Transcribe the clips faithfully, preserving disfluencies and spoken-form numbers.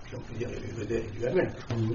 si on peut dire, il y avait Vedel et Duhamel.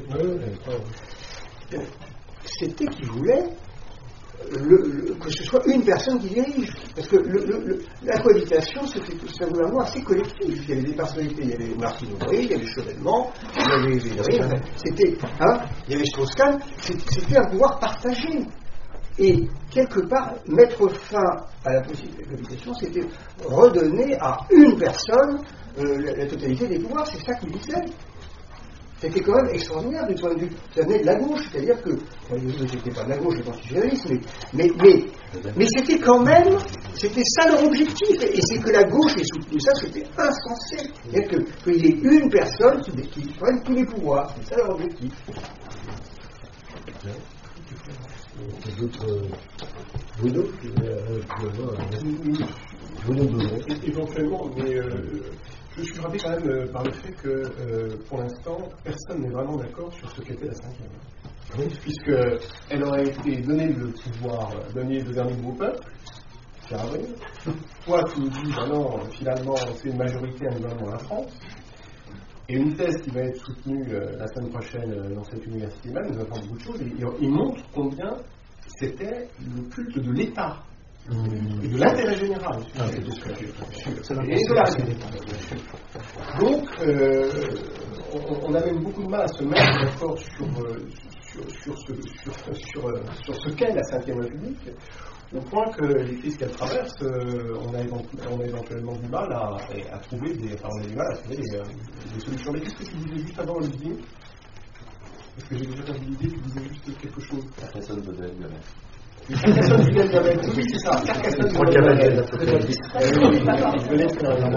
C'était qu'ils voulaient le, le, que ce soit une personne qui dirige. Parce que le, le, le, la cohabitation, c'était tout un gouvernement assez collectif. Il y avait des personnalités, il y avait Martine Aubry, il y avait Chevènement, il y avait Védrine, enfin, c'était, hein, il y avait Strauss-Kahn, c'était un pouvoir partagé. Et quelque part, mettre fin à la possibilité de cohabitation, c'était redonner à une personne euh, la, la totalité des pouvoirs. C'est ça qu'il disait. C'était quand même extraordinaire du point de vue. Ça venait de la gauche, c'est-à-dire que. C'était pas de la gauche, le constitutionnalisme, mais, mais, mais, mais c'était quand même. C'était ça leur objectif. Et c'est que la gauche ait soutenu ça, c'était insensé. C'est-à-dire que, qu'il y ait une personne qui, qui prenne tous les pouvoirs. C'est ça leur objectif. D'autres. Bruno Bruno éventuellement, mais euh, je suis frappé quand même euh, par le fait que, euh, pour l'instant, personne n'est vraiment d'accord sur ce qu'était la cinquième. Oui. Puisqu'elle aurait été donnée le pouvoir, donnée le dernier au peuple, c'est vrai. Toi, tu nous dis, ben non, finalement, c'est une majorité à gouvernement à la France. Et une thèse qui va être soutenue euh, la semaine prochaine euh, dans cette université même, nous apprend beaucoup de choses, et, et il montre combien c'était le culte de l'État. Mmh. Et de l'intérêt général. Ah, c'est de ce que je et de la Donc, euh, on, on a même beaucoup de mal à se mettre d'accord sur, sur, sur, ce, sur, sur, sur ce qu'est la cinquième République, au point que les crises qu'elle traverse, euh, on, a on a éventuellement du mal à, à trouver des, enfin, on a du mal à trouver des, des solutions. Mais qu'est-ce que tu disais juste avant, Olivier? Parce que j'ai déjà entendu l'idée, tu disais juste quelque chose. La personne de Daniel. Carcassonne du Diamètre, oui, c'est ça. Carcassonne du Diamètre. Je laisse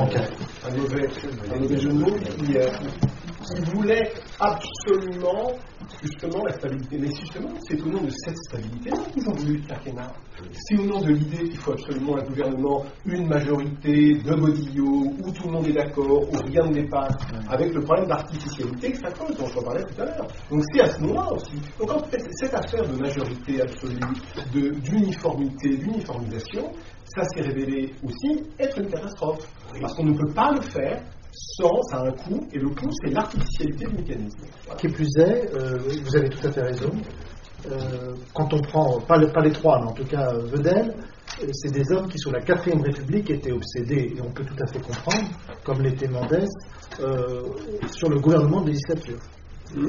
un mauvais, un mauvais jeu de mots qui, euh, qui voulait absolument, justement, la stabilité. Mais justement, c'est au nom de cette stabilité qu'ils ont voulu le quinquennat. C'est au nom de l'idée qu'il faut absolument un gouvernement, une majorité de godillots, où tout le monde est d'accord, où rien ne dépasse, avec le problème d'artificialité que ça cause, dont je parlais tout à l'heure. Donc c'est à ce moment-là aussi. Donc en fait, cette affaire de majorité absolue, de, d'uniformité, d'uniformisation, ça s'est révélé aussi être une catastrophe. Parce qu'on ne peut pas le faire sans, ça a un coût, et le coût, c'est l'artificialité du mécanisme. Voilà. Qui plus est, euh, vous avez tout à fait raison. Euh, quand on prend, pas, le, pas les trois, mais en tout cas euh, Vedel, euh, c'est des hommes qui, sous la quatrième République, étaient obsédés, et on peut tout à fait comprendre, comme l'était Mendès, euh, sur le gouvernement de législature. Mmh.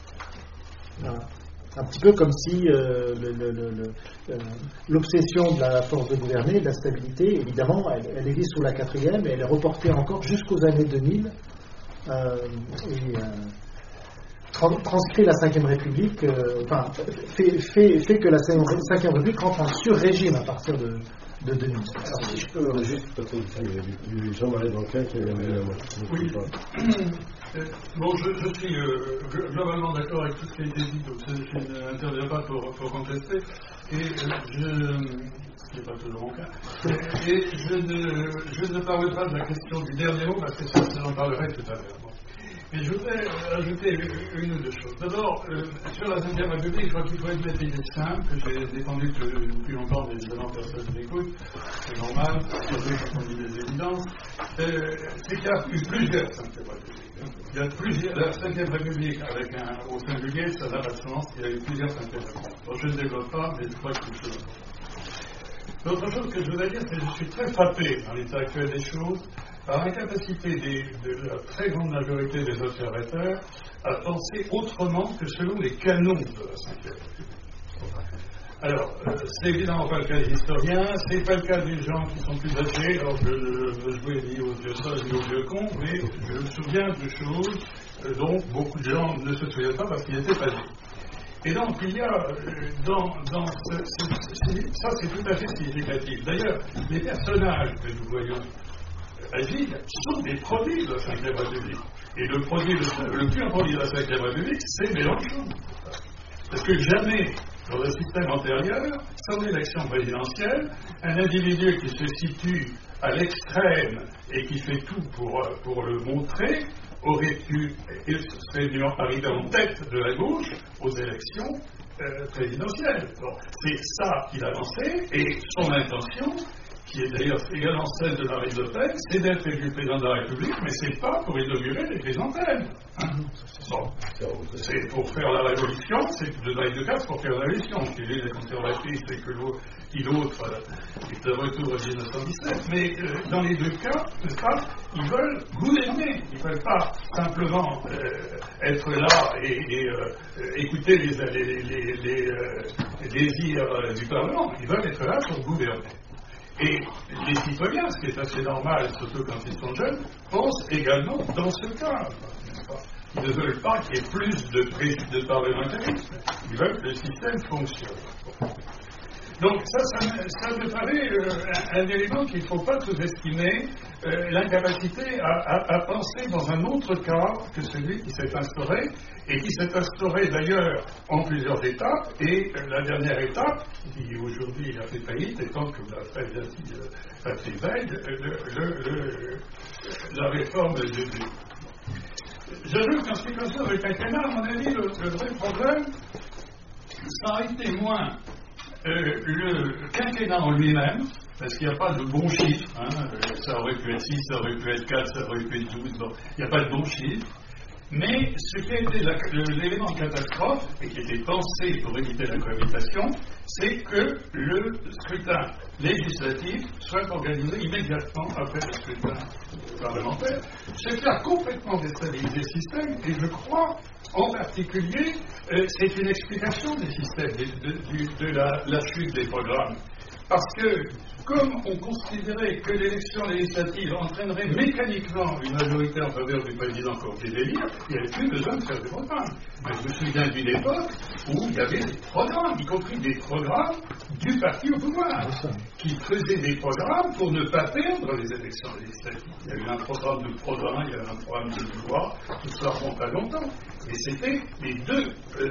Voilà. Un petit peu comme si euh, le, le, le, le, euh, l'obsession de la force de gouverner, de la stabilité, évidemment, elle, elle est sous la quatrième, et elle est reportée encore jusqu'aux années deux mille, euh, et... Euh, transcrit la cinquième République, euh, enfin, fait, fait, fait que la cinquième République rentre en sur-régime à partir de, de deux mille. Alors, si je peux juste, parce qu'il y a Jean-Marie Blanquin qui a bien la moitié. Oui. Euh, bon, je, je suis euh, globalement d'accord avec tout ce qui a été dit, donc je, je n'interviens pas pour, pour contester, et euh, je... ce n'est pas toujours mon cas, et je ne, je ne parlerai pas de la question du dernier mot, parce que ça, j'en parlerai tout à l'heure. Bon. Mais je voudrais ajouter une ou deux choses. D'abord, euh, sur la cinquième République, je crois qu'il faut être une idée simple, que j'ai défendu depuis longtemps, mais évidemment personne ne m'écoute, c'est normal, surtout quand on dit des évidences, euh, c'est qu'il y a eu plusieurs cinquième Républiques. Il y a plusieurs, la cinquième République avec un au singulier, ça n'a pas de sens, il y a eu plusieurs cinquième Républiques. Bon, je ne développe pas, mais je crois que c'est une chose. L'autre chose que je voudrais dire, c'est que je suis très frappé dans l'état actuel des choses par l'incapacité des, de la très grande majorité des observateurs à penser autrement que selon les canons de la cinquième République. Alors, euh, c'est évidemment pas le cas des historiens, c'est pas le cas des gens qui sont plus âgés, alors je veux jouer ni aux vieux sages ni aux vieux cons, mais je me souviens de choses euh, dont beaucoup de gens ne se souviennent pas parce qu'ils n'étaient pas nés. Et donc, il y a, dans, dans ce, ce, ce, ça c'est tout à fait significatif. D'ailleurs, les personnages que nous voyons agir sont des produits de la cinquième République. Et le produit, le, le pur produit de la cinquième République, c'est Mélenchon. Parce que jamais, dans le système antérieur, sans élection présidentielle, un individu qui se situe à l'extrême et qui fait tout pour, pour le montrer, aurait pu, il serait dû arriver en tête de la gauche aux élections euh, présidentielles. Bon, c'est ça qu'il a lancé, et son intention, qui est d'ailleurs également celle de Marine Le Pen, c'est d'être élu président de la République, mais c'est pas pour inaugurer des chrysanthèmes. Hein. Bon, c'est pour faire la révolution, c'est de dans les deux cas, c'est pour faire la révolution. Qui est la conservatrice et que l'autre, qui l'autre euh, est de retour en dix-neuf cent dix-sept. Mais euh, dans les deux cas, n'est-ce pas, ils veulent gouverner. Ils ne veulent pas simplement euh, être là et, et euh, écouter les, les, les, les, euh, les désirs euh, du Parlement. Ils veulent être là pour gouverner. Et les citoyens, ce qui est assez normal, surtout quand ils sont jeunes, pensent également dans ce cas. Ils ne veulent pas qu'il y ait plus de, de parlementarisme. Ils veulent que le système fonctionne. Donc ça, ça, ça me paraît euh, un, un élément qu'il ne faut pas sous-estimer, euh, l'incapacité à, à, à penser dans un autre cadre que celui qui s'est instauré, et qui s'est instauré d'ailleurs en plusieurs étapes, et euh, la dernière étape, qui aujourd'hui a fait faillite, étant que vous l'avez très bien dit euh, Patrick Veil, le, le, le, la réforme du... J'ajoute qu'en ce qui concerne le quinquennat, à mon avis, le, le vrai problème, ça a été moins euh, le quinquennat en lui-même, parce qu'il n'y a pas de bon chiffre, hein, ça aurait pu être six, ça aurait pu être quatre, ça aurait pu être douze, bon, il n'y a pas de bon chiffre. Mais ce qui a été la, l'élément de catastrophe, et qui était pensé pour éviter la cohabitation, c'est que le scrutin législatif soit organisé immédiatement après le scrutin parlementaire. Ce qui a complètement déstabilisé le système, et je crois, en particulier, euh, c'est une explication des systèmes, de, de, de la, la chute des programmes. Parce que, comme on considérait que l'élection législative entraînerait mécaniquement une majorité en faveur du président pour les élire, il n'y avait plus besoin de faire des programmes. Mais je me souviens d'une époque où il y avait des programmes, y compris des programmes du parti au pouvoir, qui faisaient des programmes pour ne pas perdre les élections législatives. Il y a eu un programme de programme, il y a eu un programme de loi, tout ça remonte à longtemps. Et c'était les deux euh,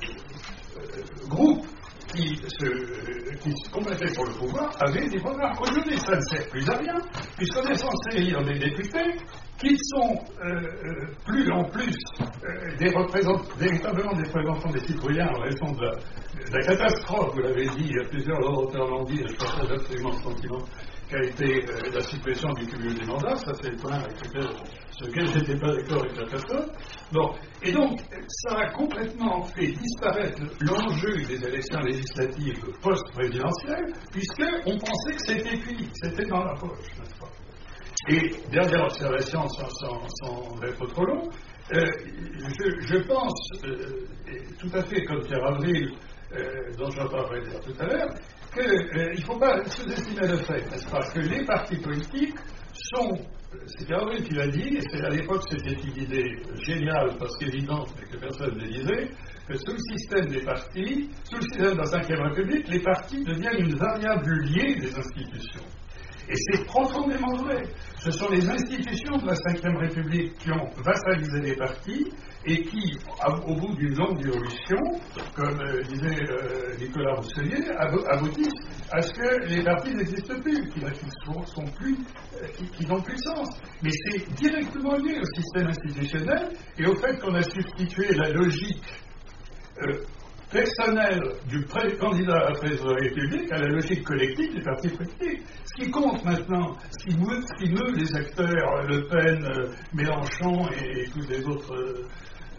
euh, groupes qui se, qui se combattaient pour le pouvoir avaient des programmes. Aujourd'hui, ça ne sert plus à rien, puisqu'on est censé élire des députés qui sont euh, euh, plus en plus euh, des représentants, véritablement des représentants des citoyens en raison de la, de la catastrophe, vous l'avez dit, il y a plusieurs orateurs l'ont dit, et je partage absolument le sentiment qu'a été euh, la suppression du cumul des mandats, ça c'est le point avec lequel, sur lequel je n'étais pas d'accord avec la personne. Bon. Et donc, ça a complètement fait disparaître l'enjeu des élections législatives post-présidentielles, puisqu'on pensait que c'était fini, c'était dans la poche, n'est-ce pas? Et dernière observation, sans, sans, sans être trop long, euh, je, je pense, euh, tout à fait comme Pierre Avril, euh, dont j'en parlerai tout à l'heure, qu'il euh, ne faut pas sous-estimer le fait, n'est-ce pas, que les partis politiques sont, c'est Pierre Avril qui l'a dit, et c'est, à l'époque c'était une idée géniale, parce qu'évidente, mais que personne ne disait, que sous le système des partis, sous le système de la cinquième République, les partis deviennent une variable liée des institutions. Et c'est profondément vrai. Ce sont les institutions de la cinquième République qui ont vassalisé les partis et qui, au bout d'une longue évolution, comme euh, disait euh, Nicolas Rousselier, aboutissent à ce que les partis n'existent plus, qu'ils sont, sont plus, euh, qu'ils n'ont plus de sens. Mais c'est directement lié au système institutionnel et au fait qu'on a substitué la logique euh, personnel du pré- candidat à la présidence de la République à la logique collective des partis politiques. Ce qui compte maintenant, ce qui meut, ce qui meut les acteurs Le Pen, euh, Mélenchon et, et tous les autres euh,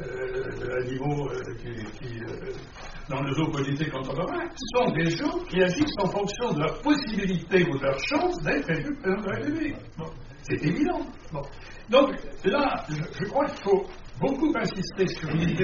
euh, animaux euh, qui, qui euh, dans le zoo politique contemporain, sont des gens qui agissent en fonction de leur possibilité ou de leur chance d'être élu président de la République. Bon, c'est évident. Bon. Donc là, je, je crois qu'il faut beaucoup insister sur l'idée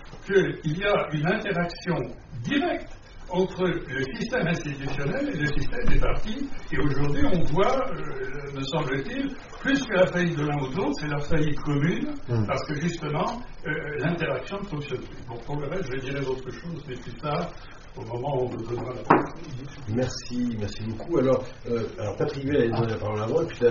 qu'il y a une interaction directe entre le système institutionnel et le système des partis, et aujourd'hui on voit, euh, me semble-t-il, plus que la faillite de l'un ou de l'autre, c'est leur faillite commune, mmh. parce que justement, euh, l'interaction ne fonctionne plus. Bon, pour le reste, je dirai d'autres choses, mais plus tard, au moment où on me donnera la parole. Merci, merci beaucoup. Alors, euh, alors Patrick Veil a donné la parole avant, et puis là,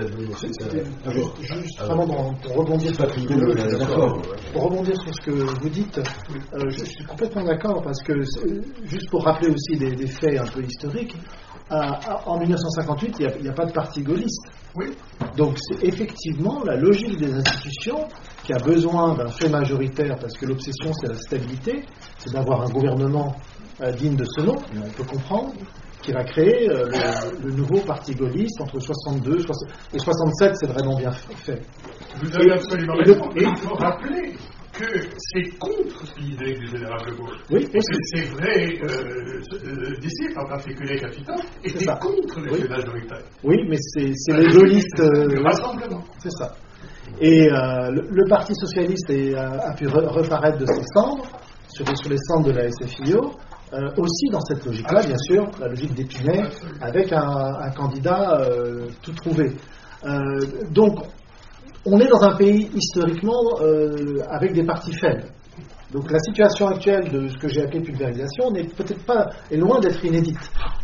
juste, juste avant de rebondir sur Patrick Veil, d'accord. Pour rebondir sur ce que vous dites, euh, je, je suis complètement d'accord, parce que, juste pour rappeler aussi des, des faits un peu historiques, à, à, en dix-neuf cent cinquante-huit, il n'y a, a pas de parti gaulliste. Oui. Donc, c'est effectivement la logique des institutions qui a besoin d'un fait majoritaire, parce que l'obsession, c'est la stabilité, c'est d'avoir un gouvernement euh, digne de ce nom, on peut comprendre, qui va créer euh, le, le nouveau parti gaulliste entre soixante-deux et soixante-sept, c'est vraiment bien fait. Vous avez absolument raison. Et il faut rappeler que c'est contre l'idée du général de Gaulle. Oui, parce que c'est vrai, euh, disciples, en particulier Capitaine, étaient contre les oui. majoritaires. Oui, mais c'est, c'est les gaullistes. Euh, rassemblement. C'est ça. Et euh, le, le Parti socialiste est, a, a pu re, reparaître de ses cendres, sur, sur les cendres de la S F I O, euh, aussi dans cette logique-là, bien sûr, la logique d'Épinay, avec un, un candidat euh, tout trouvé. Euh, donc, on est dans un pays historiquement euh, avec des partis faibles. Donc la situation actuelle de ce que j'ai appelé pulvérisation n'est peut-être pas, est loin d'être inédite.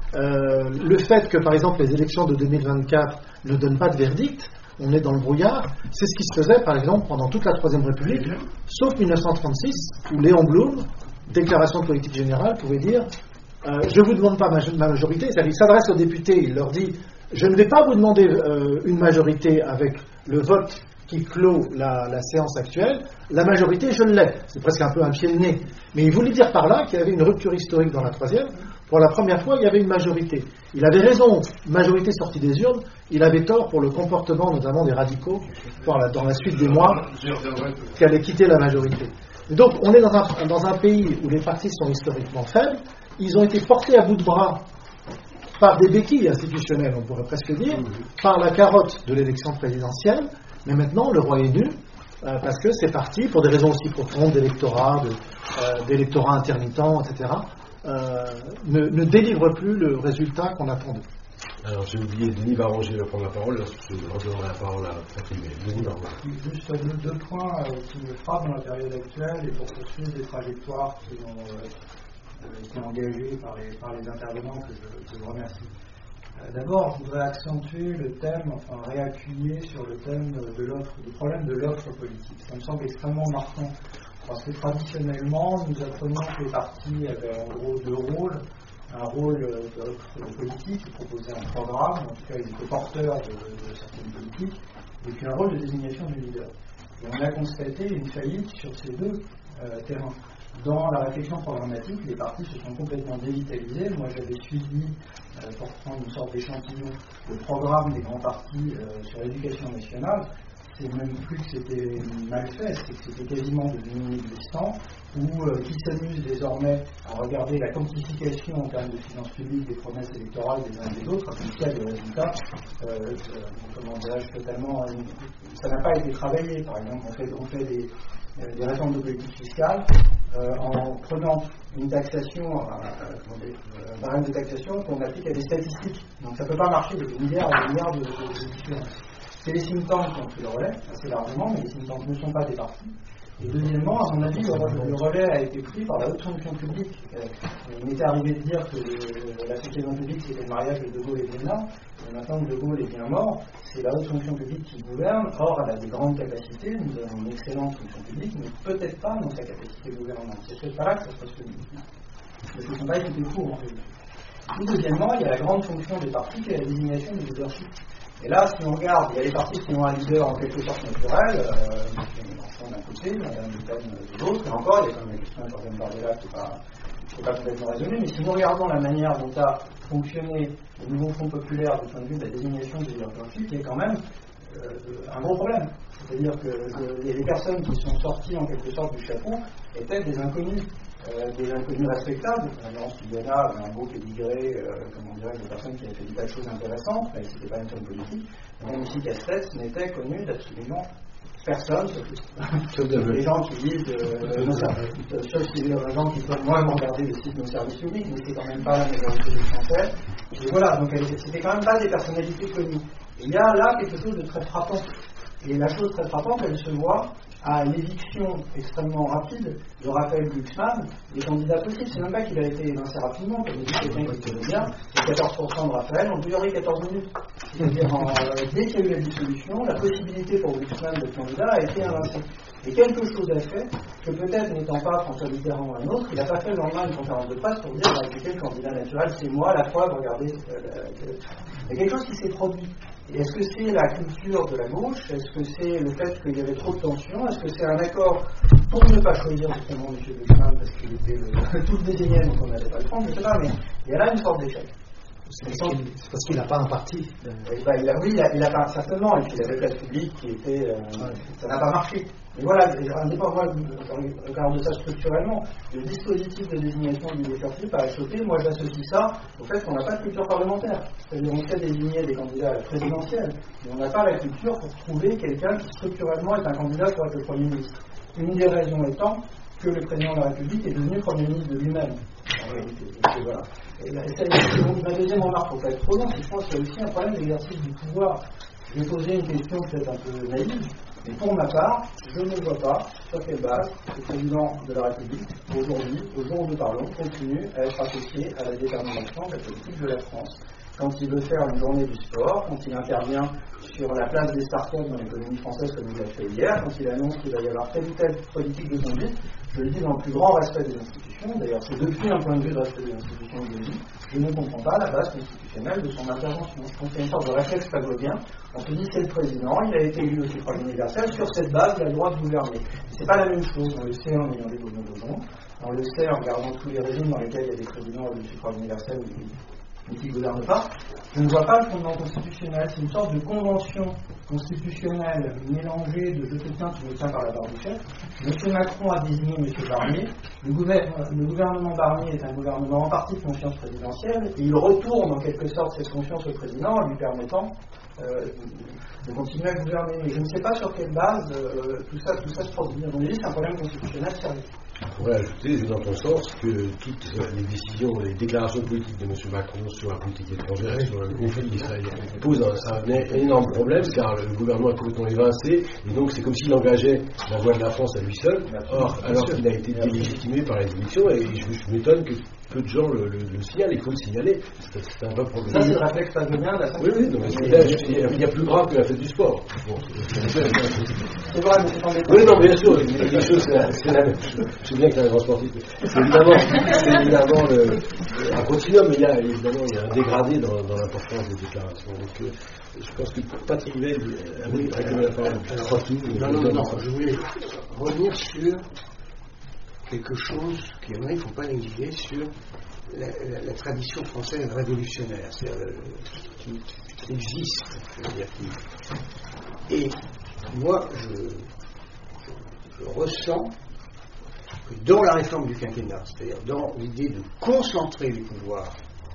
Euh, le fait que par exemple les élections de deux mille vingt-quatre ne donnent pas de verdict, on est dans le brouillard, c'est ce qui se faisait par exemple pendant toute la Troisième République, sauf dix-neuf cent trente-six, où Léon Blum, déclaration de politique générale, pouvait dire euh, je ne vous demande pas ma, ma majorité, c'est-à-dire il s'adresse aux députés, il leur dit je ne vais pas vous demander euh, une majorité avec le vote qui clôt la, la séance actuelle, la majorité, je l'ai. C'est presque un peu un pied de nez. Mais il voulait dire par là qu'il y avait une rupture historique dans la troisième. Pour la première fois, il y avait une majorité. Il avait raison, majorité sortie des urnes. Il avait tort pour le comportement, notamment des radicaux, dans la, dans la suite des mois, qui allaient quitter la majorité. Et donc, on est dans un, dans un pays où les partis sont historiquement faibles. Ils ont été portés à bout de bras par des béquilles institutionnelles, on pourrait presque dire, par la carotte de l'élection présidentielle. Mais maintenant, le roi est nu, euh, parce que c'est parti, pour des raisons aussi profondes d'électorat, de, euh, d'électorat intermittent, et cetera, euh, ne, ne délivre plus le résultat qu'on attendait. Alors, j'ai oublié, Denis Barranger va prendre la parole, je redonnerai la parole à Patrick. Denis Barranger. Juste deux, deux points euh, qui me frappent dans la période actuelle et pour poursuivre des trajectoires qui ont euh, été engagées par les, par les intervenants que je, que je remercie. D'abord, je voudrais accentuer le thème, enfin réappuyer sur le thème de l'offre, du problème de l'offre politique. Ça me semble extrêmement marquant, parce que traditionnellement, nous apprenons que les partis avaient en gros deux rôles. Un rôle d'offre politique, qui proposait un programme, en tout cas ils étaient porteurs de, de certaines politiques, et puis un rôle de désignation du leader. Et on a constaté une faillite sur ces deux euh, terrains. Dans la réflexion programmatique, les partis se sont complètement dévitalisés. Moi, j'avais suivi, euh, pour prendre une sorte d'échantillon, le programme des grands partis euh, sur l'éducation nationale. C'est même plus que c'était mal fait, c'est que c'était quasiment devenu inexistant, où euh, qui s'amusent désormais à regarder la quantification en termes de finances publiques des promesses électorales des uns et des autres, après qu'il y a des résultats, euh, euh, comment dirais-je, totalement... Euh, ça n'a pas été travaillé, par exemple, on fait, on fait des... des réformes de politique fiscale euh, en prenant une taxation, euh, un barème de taxation qu'on applique à des statistiques. Donc ça ne peut pas marcher avec des milliards et des milliards de, de, de différences. C'est les think tanks qui ont pris le relais, assez largement, mais les think tanks ne sont pas des partis. Et deuxièmement, à mon avis, le, le relais a été pris par la haute fonction publique. Euh, il m'était arrivé de dire que le, la cinquième République c'était le mariage de De Gaulle et Bénin, et maintenant que De Gaulle est bien mort, c'est la haute fonction publique qui gouverne. Or, elle a des grandes capacités, nous avons une excellente fonction publique, mais peut-être pas dans sa capacité gouvernante. C'est peut-être pas là que ça se passe le mieux. Parce que ce ne sont pas été fous en fait. Et deuxièmement, il y a la grande fonction des partis qui est la désignation du leadership. Et là, si on regarde, il y a les partis qui ont un leader en quelque sorte naturel, euh, Mélenchon d'un côté, Madame Le Pen de l'autre, et encore, il y a quand même la question de Jordan Bardella qui n'est pas, pas complètement raisonnée, mais si nous regardons la manière dont a fonctionné le nouveau Front populaire du point de vue de la désignation du leadership, il y a quand même euh, un gros problème. C'est-à-dire que euh, les personnes qui sont sorties en quelque sorte du chapeau étaient des inconnus. Euh, des inconnus respectables, par exemple Sylviana avait un beau pédigré, euh, comment dirais-je, de personnes qui avaient fait des tas de choses intéressantes, mais c'était pas une femme politique. Même ici Castex n'était connu d'absolument personne, sauf les gens qui lisent euh, nos services, sauf les gens qui peuvent moins regarder le site de nos services publics, mais c'est quand même pas la majorité des Français. Et voilà, donc c'était quand même pas des personnalités connues. Et il y a là quelque chose de très frappant. Et la chose très frappante, elle se voit à l'éviction extrêmement rapide de Raphaël Glucksmann des candidats possibles. C'est même pas qu'il a été évincé rapidement, comme dit quelqu'un qui connaît bien, c'est quatorze pour cent de Raphaël en duré quatorze minutes. C'est-à-dire, en, euh, dès qu'il y a eu la dissolution, la possibilité pour Glucksmann d'être candidat a été invincée. Et quelque chose a fait que peut-être n'étant pas François Mitterrand ou un autre, il n'a pas fait le lendemain une conférence de presse pour dire bah, écoutez, le candidat naturel, c'est moi, la preuve, regardez. Euh, euh, il y a quelque chose qui s'est produit. Et est-ce que c'est la culture de la gauche? Est-ce que c'est le fait qu'il y avait trop de tensions? Est-ce que c'est un accord pour ne pas choisir justement M. Glucksmann parce qu'il était le, tout le désigné, donc on n'allait pas le prendre? Je ne sais pas, mais il y a là une sorte d'échec. C'est parce qu'il n'a pas un parti. Et ben, il a, oui, il n'a pas certainement, et puis il avait la République qui était. Euh, ouais. Ça n'a pas marché. Mais voilà, indépendamment, je regarde ça structurellement, le dispositif de désignation du député par S O P, moi j'associe ça au fait qu'on n'a pas de culture parlementaire. C'est-à-dire on sait désigner des candidats à la présidentielle, mais on n'a pas la culture pour trouver quelqu'un qui structurellement est un candidat pour être le Premier ministre. Une des raisons étant que le président de la République est devenu Premier ministre de lui-même, en réalité. Donc, voilà. Et là, et ça, ma deuxième remarque, pour pas être trop long, c'est que je pense qu'il y a aussi un problème d'exercice du pouvoir. Je vais poser une question peut-être un peu naïve, mais pour ma part, je ne vois pas sur quelle base le président de la République, aujourd'hui, au jour où nous parlons, continue à être associé à la détermination de la politique de la France. Quand il veut faire une journée du sport, quand il intervient sur la place des startups dans l'économie française comme il l'a fait hier, quand il annonce qu'il va y avoir telle ou telle politique de conduite, je le dis dans le plus grand respect des institutions, d'ailleurs c'est depuis un point de vue de respect des institutions que je le dis, je ne comprends pas la base constitutionnelle de son intervention. Je pense qu'il y a une sorte de réflexe pavlovien, on se dit c'est le président, il a été élu au suffrage universel, sur cette base il a le droit de gouverner. C'est pas la même chose, on le sait en ayant des gouvernements, on le sait en regardant tous les régimes dans lesquels il y a des présidents au suffrage universel mais qui ne gouvernent pas. Je ne vois pas le fondement constitutionnel, c'est une sorte de convention constitutionnelle mélangée de je te tiens, tu me tiens par la barre du chef. M. Macron a désigné M. Barnier. Le, gouver- le gouvernement Barnier est un gouvernement en partie de confiance présidentielle et il retourne en quelque sorte cette confiance au président en lui permettant euh, de continuer à gouverner. Mais je ne sais pas sur quelle base euh, tout ça, tout ça se produit. À mon avis, c'est un problème constitutionnel sérieux. Je pourrais ajouter, dans ton sens, que toutes les décisions, les déclarations politiques de M. Macron sur la politique étrangère et sur le conflit israélien posent un, un, un énorme problème, car le gouvernement est complètement évincé, et donc c'est comme s'il engageait la voix de la France à lui seul, or, alors qu'il a été délégitimé par les élections, et je, je m'étonne que peu de gens le, le, le signalent, il faut le signaler, c'est, c'est un vrai problème. Ça, c'est le réflexe pavlovien de la Oui, oui, donc, mais là, il y a plus grave que la fête du sport. Bon, c'est vrai, mais c'est en détail. Oui, non, bien sûr, les, les choses, c'est la, c'est la même chose. Je sais bien que c'est un grand sportif. C'est évidemment, c'est évidemment le, un continuum, mais il y a, évidemment, il y a un dégradé dans, dans l'importance des déclarations. Donc, euh, je pense que Patrick Veil avait réclamé la parole. Non, non, non, non, je voulais revenir sur quelque chose qu'il y en a, il ne faut pas négliger, sur la, la, la tradition française révolutionnaire, c'est-à-dire euh, qui, qui existe, je veux dire, qui... Et moi, je, je, je ressens que dans la réforme du quinquennat, c'est-à-dire dans l'idée de concentrer les pouvoirs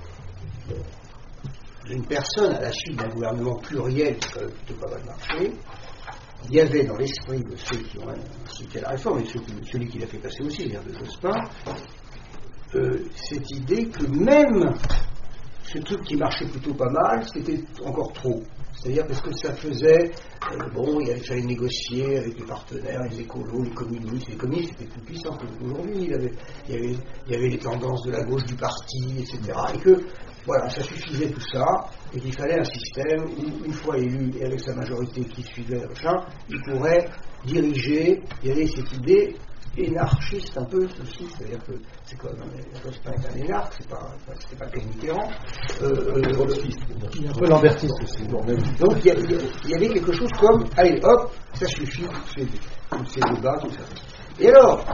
d'une personne à la suite d'un gouvernement pluriel qui a plutôt pas mal marché, il y avait dans l'esprit de ceux qui ont soutenu la réforme, et celui qui l'a fait passer aussi, c'est-à-dire de Jospin, euh, cette idée que même ce truc qui marchait plutôt pas mal, c'était encore trop. C'est-à-dire parce que ça faisait, euh, bon, il fallait négocier avec les partenaires, les écolos, les communistes. Les communistes étaient plus puissants qu'aujourd'hui. Il y avait, il y avait, il y avait les tendances de la gauche du parti, et cetera. Et que, voilà, ça suffisait tout ça, et qu'il fallait un système où, une fois élu et avec sa majorité qui suivait, machin, il pourrait diriger. Il y avait cette idée énarchiste un peu ceci, c'est-à-dire que c'est quoi, Jospin est un énarque, c'est pas, c'est pas Ken Mitterrand, euh, euh, un peu lambertiste aussi. Donc il y, a, il y avait quelque chose comme, allez hop, ça suffit, tous ces, tous ces débats, tout ça. Et alors,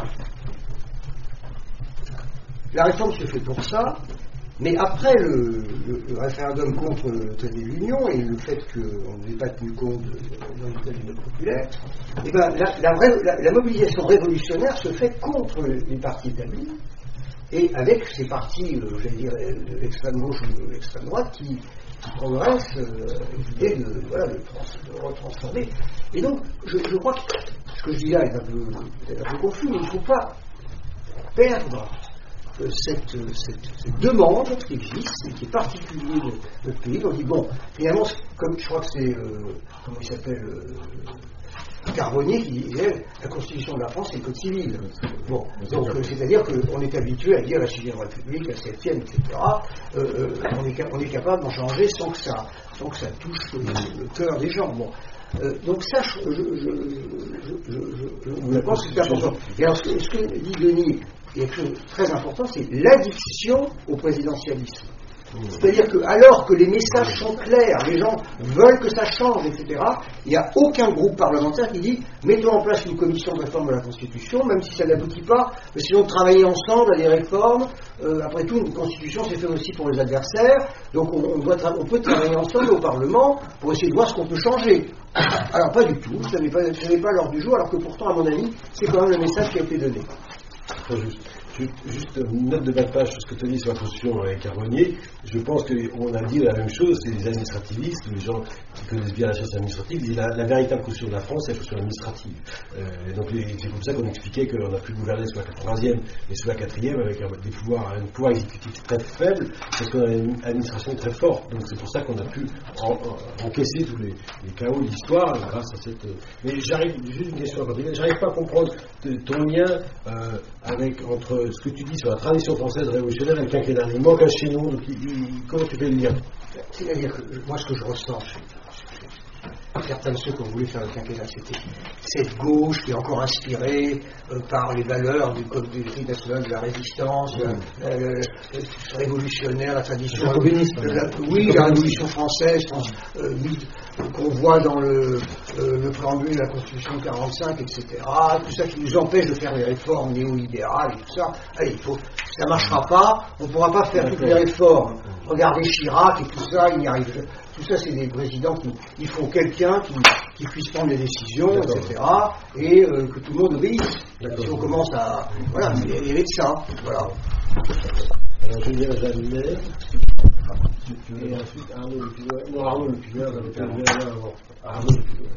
la réforme se fait pour ça, mais après le, le, le référendum contre le traité de l'Union et le fait qu'on n'ait pas tenu compte de l'Union populaire, et ben la, la, la, la mobilisation révolutionnaire se fait contre les partis établis et avec ces partis, euh, j'allais dire, de l'extrême gauche ou de l'extrême droite qui, qui progressent euh, l'idée de, voilà, de, trans, de retransformer. Et donc, je, je crois que ce que je dis là est un peu, peut-être un peu confus, mais il ne faut pas perdre Cette, cette, cette demande qui existe et qui est particulière de notre pays. On dit, bon, finalement, comme je crois que c'est, euh, comment il s'appelle, euh, Carbonnier qui disait, la Constitution de la France, c'est le Code civil. Bon, donc, euh, c'est-à-dire qu'on est habitué à dire la sixième République, la septième, et cetera. Euh, euh, on, est, on est capable d'en changer sans que ça, sans que ça touche le, le cœur des gens. Bon. Euh, donc ça, je, je, je, je, je, je, je pense que c'est important. Et alors, ce que, ce que dit Denis, il y a quelque chose de très important, c'est l'addiction au présidentialisme. C'est-à-dire que, alors que les messages sont clairs, les gens veulent que ça change, et cetera, il n'y a aucun groupe parlementaire qui dit mettons en place une commission de réforme de la Constitution, même si ça n'aboutit pas, mais sinon travailler ensemble à des réformes. Euh, après tout, une Constitution, c'est fait aussi pour les adversaires, donc on, on, doit tra- on peut travailler ensemble au Parlement pour essayer de voir ce qu'on peut changer. Alors, pas du tout, ça n'est pas, ça n'est pas à l'ordre du jour, alors que pourtant, à mon avis, c'est quand même le message qui a été donné. Juste, juste une note de bas de page sur ce que tu as dit sur la Constitution avec Carbonnier. Je pense qu'on a dit la même chose, c'est les administrativistes, les gens qui connaissent bien la science administrative, disent la, la véritable Constitution de la France, c'est la Constitution administrative. Euh, et donc les, c'est comme ça qu'on expliquait qu'on a pu gouverner sous la troisième et sous la quatrième avec un, des pouvoirs, un pouvoir exécutif très faible, parce qu'on a une administration très forte. Donc c'est pour ça qu'on a pu en, en, encaisser tous les, les chaos de l'histoire grâce à cette. Euh, mais j'arrive, juste une question à continuer, j'arrive pas à comprendre ton lien euh, avec entre ce que tu dis sur la tradition française révolutionnaire et le quinquennat. Il manque un chaînon, donc il, il, comment tu fais le lien? C'est-à-dire que moi, ce que je ressens chez certains de ceux qui ont voulu faire le quinquennat, c'était cette gauche qui est encore inspirée euh, par les valeurs du Code du République nationale de la résistance, mmh. euh, euh, euh, révolutionnaire, la tradition. Le communisme. La, oui, la révolution française, euh, qu'on voit dans le, euh, le préambule de la Constitution de quarante-cinq, et cetera. Tout ça qui nous empêche de faire des réformes néolibérales et tout ça. Allez, il faut, ça ne marchera pas, on ne pourra pas faire toutes les réformes. Regardez Chirac et tout ça, il n'y arrive. Tout ça, c'est des présidents qui ils font quelqu'un qui, qui puisse prendre des décisions, D'accord. et cetera. Et euh, que tout le monde obéisse. D'accord. Si on commence à. Voilà, il hérite de ça. Voilà. Alors, Julien Jalmet. Et ensuite Arnaud Le Pigueur. Non, Arnaud Le Pigueur, j'avais fait un lien avant. Arnaud Le Pigueur.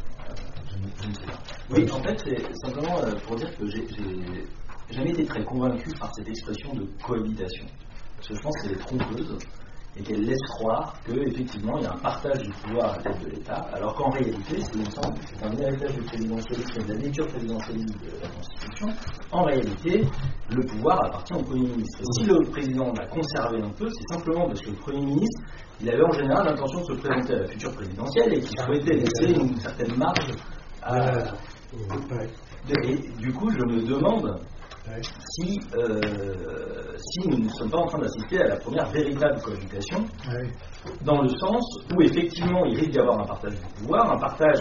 Oui, en fait, c'est simplement pour dire que j'ai, j'ai jamais été très convaincu par cette expression de cohabitation. Parce que je pense qu'elle est trompeuse et qu'elle laisse croire qu'effectivement il y a un partage du pouvoir à la tête de l'État, alors qu'en réalité, ce qui me semble, c'est un héritage du présidentialisme et de la lecture présidentialiste de la Constitution. En réalité, le pouvoir appartient au Premier ministre. Et si le président l'a conservé un peu, c'est simplement parce que le Premier ministre, il avait en général l'intention de se présenter à la future présidentielle et qu'il souhaitait laisser une certaine marge à... Et du coup, je me demande si, euh, si nous ne sommes pas en train d'assister à la première véritable cohabitation, ouais. dans le sens où effectivement il risque d'y avoir un partage du pouvoir, un partage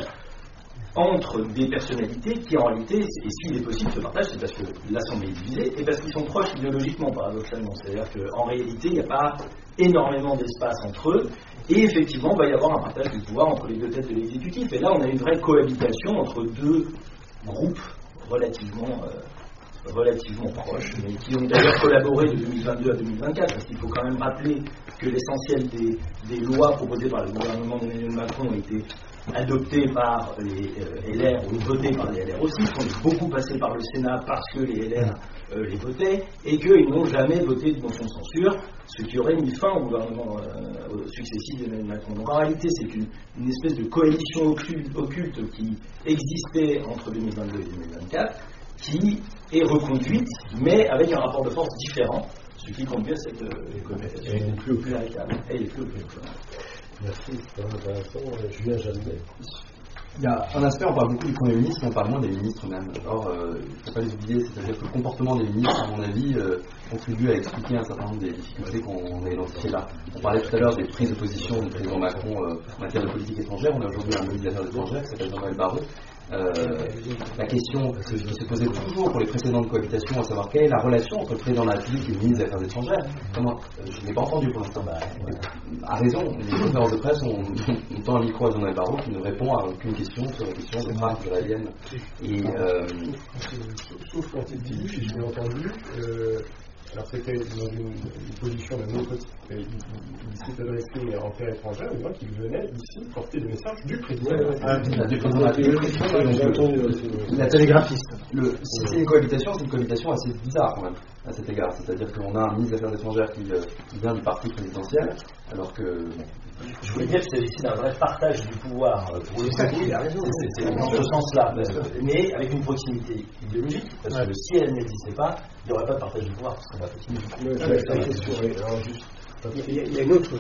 entre des personnalités qui en réalité, et s'il est possible ce partage, c'est parce que l'Assemblée est divisée et parce qu'ils sont proches idéologiquement, paradoxalement. C'est-à-dire qu'en réalité, il n'y a pas énormément d'espace entre eux, et effectivement, il va y avoir un partage du pouvoir entre les deux têtes de l'exécutif. Et là, on a une vraie cohabitation entre deux groupes relativement... Euh, relativement proches, mais qui ont d'ailleurs collaboré de deux mille vingt-deux à deux mille vingt-quatre, parce qu'il faut quand même rappeler que l'essentiel des, des lois proposées par le gouvernement d'Emmanuel Macron ont été adoptées par les euh, L R ou votées par les L R aussi, qui sont beaucoup passées par le Sénat parce que les L R euh, les votaient, et qu'ils n'ont jamais voté de motion de censure, ce qui aurait mis fin au gouvernement euh, successif d'Emmanuel Macron. Donc en réalité, c'est une, une espèce de coalition occulte, occulte qui existait entre deux mille vingt-deux et deux mille vingt-quatre, qui est reconduite, mais avec un rapport de force différent, ce qui conduit à cette cohabitation. Elle n'est plus plus véritable. Elle est plus occulte. Merci, c'est intéressant. Julien Jalmet. Il y a un aspect, on parle beaucoup du Premier ministre, mais on parle moins des ministres même. Alors, euh, il ne faut pas les oublier, c'est-à-dire que le comportement des ministres, à mon avis, euh, contribue à expliquer un certain nombre des difficultés qu'on a identifiées là. On parlait tout à l'heure des prises de position du président Macron euh, en matière de politique étrangère. On a aujourd'hui un ministre des Affaires étrangères qui s'appelle Jean-Noël Barrot. Euh, la question qui se posait toujours pour les précédentes cohabitations, à savoir quelle est la relation entre le président de la République et le ministre des Affaires étrangères. Comment, euh, je ne l'ai pas entendu pour l'instant. Bah, a raison, les conférences de presse, on, on tend un micro à Jean-Noël Barrot qui ne répond à aucune question sur la question des frappes israéliennes. Et, euh, sauf quand il dit, si je l'ai entendu, euh, alors c'était dans une, une position de non-côté, il, il, il s'est adressé en affaires étrangères, mais moi qui venait ici porter le message du président. Ah, du président de la République. La télégraphiste. Le, si c'est une cohabitation, c'est une cohabitation assez bizarre quand même, à cet égard. C'est-à-dire qu'on a un ministre des Affaires étrangères qui, euh, qui vient du parti présidentiel, alors que... Bon, je voulais dire qu'il s'agissait d'un vrai partage du pouvoir pour le coup, c'est dans ce sens-là, mais avec une proximité idéologique, parce que si elle n'existait pas, il n'y aurait pas de partage du pouvoir, ce serait pas possible. Il y a, il y a une autre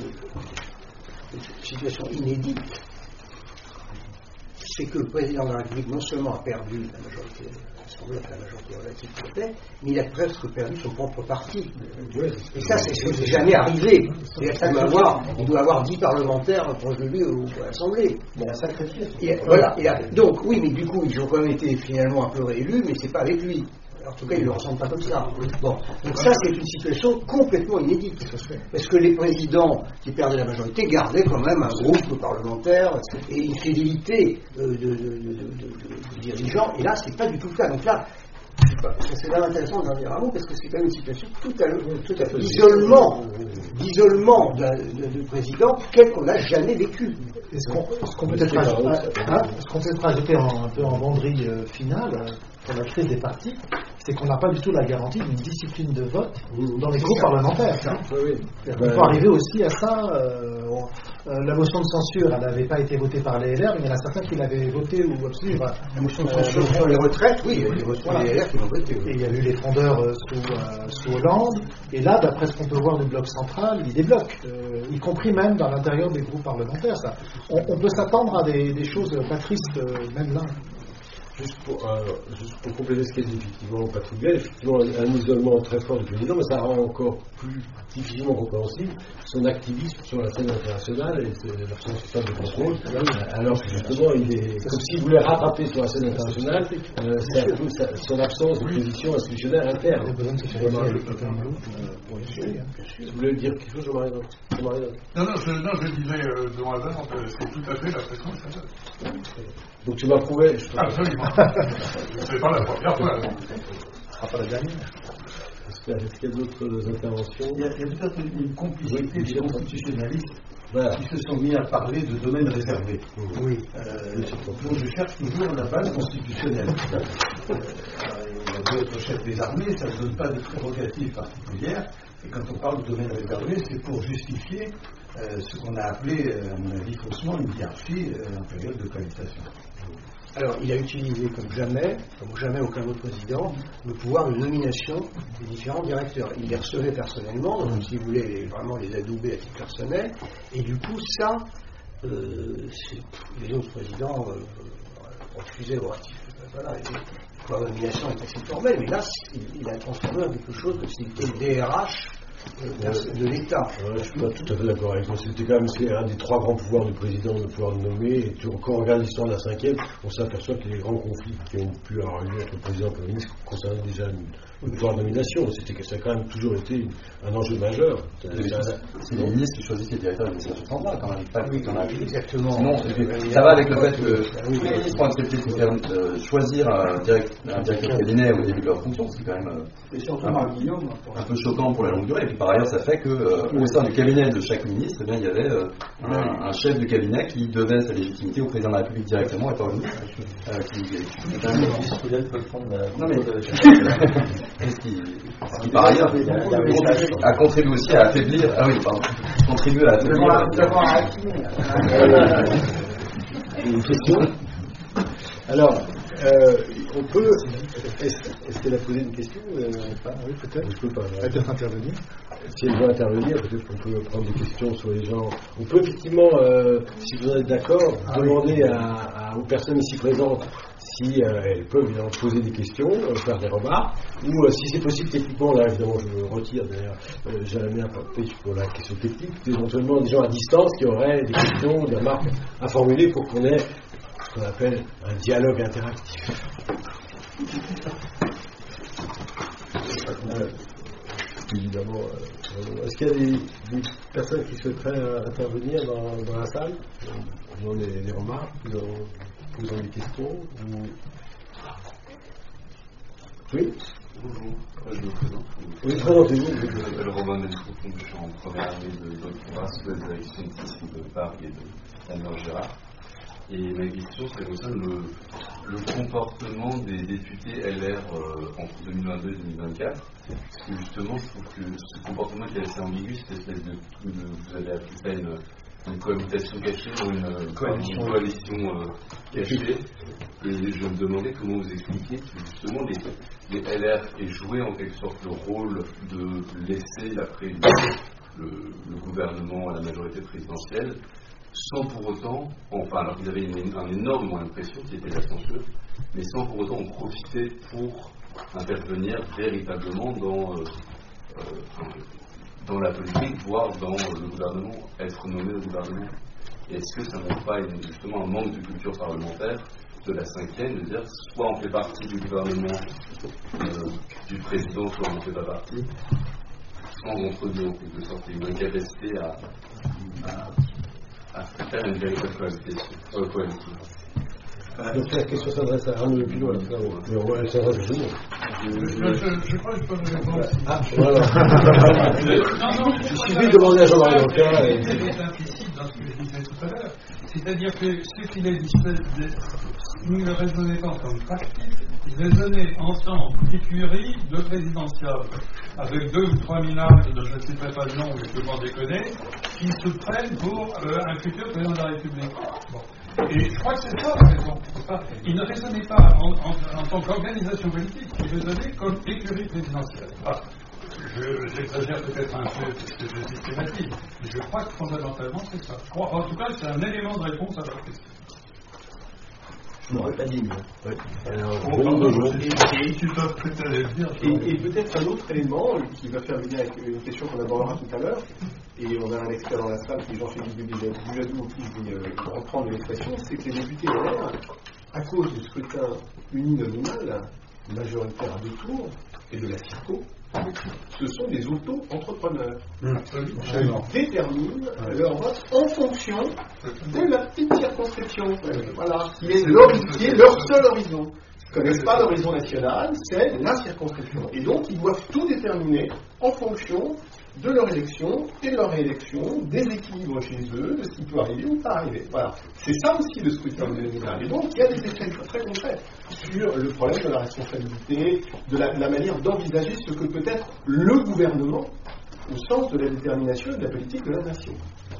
situation inédite, c'est que le président de la République non seulement a perdu la majorité l'Assemblée avec la majorité relative qu'il était, mais il a presque perdu son propre parti. Et ça, c'est ce qui n'est jamais arrivé. C'est-à-dire qu'il doit avoir, il doit avoir dix parlementaires proches de lui à l'Assemblée. Il a sacrifié. Voilà. Et a, donc, oui, mais du coup, ils ont quand même été finalement un peu réélus, mais c'est pas avec lui. En tout cas, il ne le ressemble pas comme ça. Bon. Donc ça, c'est une situation complètement inédite. Parce que les présidents qui perdaient la majorité gardaient quand même un groupe parlementaire et une fidélité euh, de, de, de, de, de, de dirigeants. Et là, c'est pas du tout le cas. Donc là, c'est quand même intéressant d'en dire un mot parce que c'est quand même une situation tout à, tout à fait d'isolement, d'isolement du président tel qu'on n'a jamais vécu. Est-ce qu'on, est-ce qu'on peut être hein, est-ce qu'on peut être ajouté en, un peu en banderie euh, finale euh, pour la crise des partis, c'est qu'on n'a pas du tout la garantie d'une discipline de vote dans les groupes parlementaires. Hein. Oui, oui. On peut arriver aussi à ça. Euh, on, euh, la motion de censure, elle n'avait pas été votée par les L R, mais il y en a certains qui l'avaient votée ou absolument. La motion de censure euh, sur les retraites, oui, il y a eu les, voilà. les L R qui l'ont votée. Oui. Et il y a eu les frondeurs euh, sous, euh, sous Hollande. Et là, d'après ce qu'on peut voir du bloc central, il débloque, euh, y compris même dans l'intérieur des groupes parlementaires. Ça. On, on peut s'attendre à des, des choses pas tristes, euh, même là. Juste pour, euh, juste pour compléter ce qu'a dit effectivement Patrick Biel, effectivement un, un isolement très fort du président, mais ça rend encore plus difficilement compréhensible son activisme sur la scène internationale et son système de contrôle, alors que justement il est comme s'il voulait rattraper sur la scène internationale euh, sa, sa, son absence de position institutionnelle interne. Vous voulez dire quelque chose, Jean-Marie? Non, non, je, non, je disais euh, de mon hasard, c'est tout à fait la pression que ça donne. Donc tu m'as prouvé. Je Absolument. C'est pas la première fois. Ce sera pas la dernière. Est-ce qu'il y a d'autres interventions? Il y a, a peut-être une, une complicité oui, des constitutionnalistes voilà. qui se sont mis à parler de domaine réservé. Oui. Euh, donc je cherche toujours la base constitutionnelle. Euh, il y a d'autres chefs des armées, ça ne donne pas de prérogatives particulières. Et quand on parle de domaine réservé, c'est pour justifier euh, ce qu'on a appelé, à mon avis faussement, une hiérarchie euh, en période de cohabitation. Alors, il a utilisé comme jamais, comme jamais aucun autre président, le pouvoir de nomination des différents directeurs. Il les recevait personnellement, donc s'il voulait les, vraiment les adouber à titre personnel, et du coup, ça, euh, les autres présidents euh, refusaient le relatif. Voilà, la nomination est assez formelle, mais là, il, il a transformé en quelque chose que c'était le D R H de l'État. Ouais, je ne suis pas tout à fait d'accord avec vous. C'était quand même c'est un des trois grands pouvoirs du président, le pouvoir de nommer. Et tu, quand on regarde l'histoire de la cinquième, on s'aperçoit que les grands conflits qui ont pu avoir lieu entre le président et le Premier ministre concernaient déjà une, une pouvoir de nomination. C'était que ça a quand même toujours été une, un enjeu majeur. C'est, c'est, un, c'est les ministres qui choisissent les directeurs de l'administration centrale, quand même. Pas oui, qu'on a vu. Exactement. Sinon, ça va avec le fait que tous les ministres ont accepté de faire, euh, choisir un, direct, un directeur de cabinet au début de leur fonction. C'est quand même euh, un, un peu choquant pour la longue durée. Et puis par ailleurs, ça fait que euh, au sein du cabinet de chaque ministre, eh bien, il y avait euh, un, un chef de cabinet qui devait sa légitimité au président de la République directement et pas au ministre. Euh, qui, qui, non mais qui, qui par ailleurs a contribué aussi à affaiblir. Ah oui, pardon. Contribué à affaiblir. Une question. Alors, euh, on peut. Est-ce, est-ce qu'elle a posé une question euh, pas, Oui, peut-être. Je peux pas. Elle peut intervenir. Si elle veut intervenir, peut-être qu'on peut prendre des questions sur les gens. On peut effectivement, euh, si vous en êtes d'accord, ah, demander oui. à, à, aux personnes ici présentes si euh, elles peuvent évidemment poser des questions, euh, faire des remarques, ou euh, si c'est possible techniquement, là évidemment je me retire d'ailleurs, euh, j'aimerais bien apporter pour la question technique, éventuellement des gens à distance qui auraient des questions, des remarques à formuler pour qu'on ait ce qu'on appelle un dialogue interactif. Euh, évidemment, euh, est-ce qu'il y a des, des personnes qui souhaiteraient euh, intervenir dans, dans la salle, dans les, les remarques, en posant des questions ou... Oui. Bonjour, je me présente. Oui, présentez-vous. Je m'appelle Robin Descoupon, je suis en première année de doctorat de la direction de Paris et de Anne Gérard. Et ma question, ça concerne le, le comportement des députés L R euh, entre deux mille vingt-deux et deux mille vingt-quatre. Parce que justement, je trouve que ce comportement qui est assez ambigu, cette espèce de, de vous avez appelé ça une, une cohabitation cachée ou une, une coalition, une coalition euh, cachée. Et je me demandais comment vous expliquez que justement les, les L R aient joué en quelque sorte le rôle de laisser la pré- le, le gouvernement à la majorité présidentielle, sans pour autant, enfin alors qu'ils avaient une, un énorme moyen de pression qui était la censure, mais sans pour autant en profiter pour intervenir véritablement dans, euh, euh, dans la politique, voire dans le gouvernement, être nommé au gouvernement. Et est-ce que ça ne montre pas une, justement un manque de culture parlementaire de la cinquième, de dire soit on fait partie du gouvernement euh, du président, soit on ne fait pas partie, sans entre-deux en quelque sorte, et une incapacité à, à, à faire une véritable cohabitation. Euh, coalition. Donc la question s'adresse à Arnaud Lepilot à la fin, mais on va elle s'adresse à tout le monde. Je crois que je peux me répondre. Ah, voilà. Il suffit de demander à Jean-Marie Blanquer. C'est implicite dans ce que je disais tout à l'heure. C'est-à-dire que ce qu'il a dit, nous ne raisonnait pas comme parti, ils raisonnaient ensemble, écurie de présidentiable, avec deux ou trois minables, dont je ne citerai pas le nom, mais tout le monde les connaît, qui se prennent pour euh, un futur président de la République. Bon. Et je crois que c'est ça la raison. Ils ne raisonnaient pas en, en, en tant qu'organisation politique, ils raisonnaient comme écurie présidentielle. Ah. Je, j'exagère peut-être un peu parce que je systématise, mais je crois que fondamentalement c'est ça. Je crois, en tout cas, c'est un élément de réponse à leur question. Je n'aurais pas dit mieux. Ouais. Et, et peut-être un autre élément qui va faire lien avec une question qu'on abordera tout à l'heure, et on a un expert dans la salle qui est Jean-Philippe Dujadou qui va euh, reprendre l'expression, c'est que les députés L R, à cause du scrutin uninominal, majoritaire à deux tours, et de la circo, ce sont des auto-entrepreneurs mmh. qui déterminent ouais. leur vote en fonction de la petite circonscription, ouais. voilà, qui est, leur, qui est leur seul horizon. Ils ne connaissent pas l'horizon national, c'est la circonscription. Et donc, ils doivent tout déterminer en fonction de leur élection et de leur réélection, des équilibres chez eux, de ce qui peut arriver ou pas arriver. Voilà. C'est ça aussi le scrutin uninominal. Et donc, il y a des effets très concrets sur le problème de la responsabilité, de la, de la manière d'envisager ce que peut être le gouvernement au sens de la détermination et de la politique de la nation.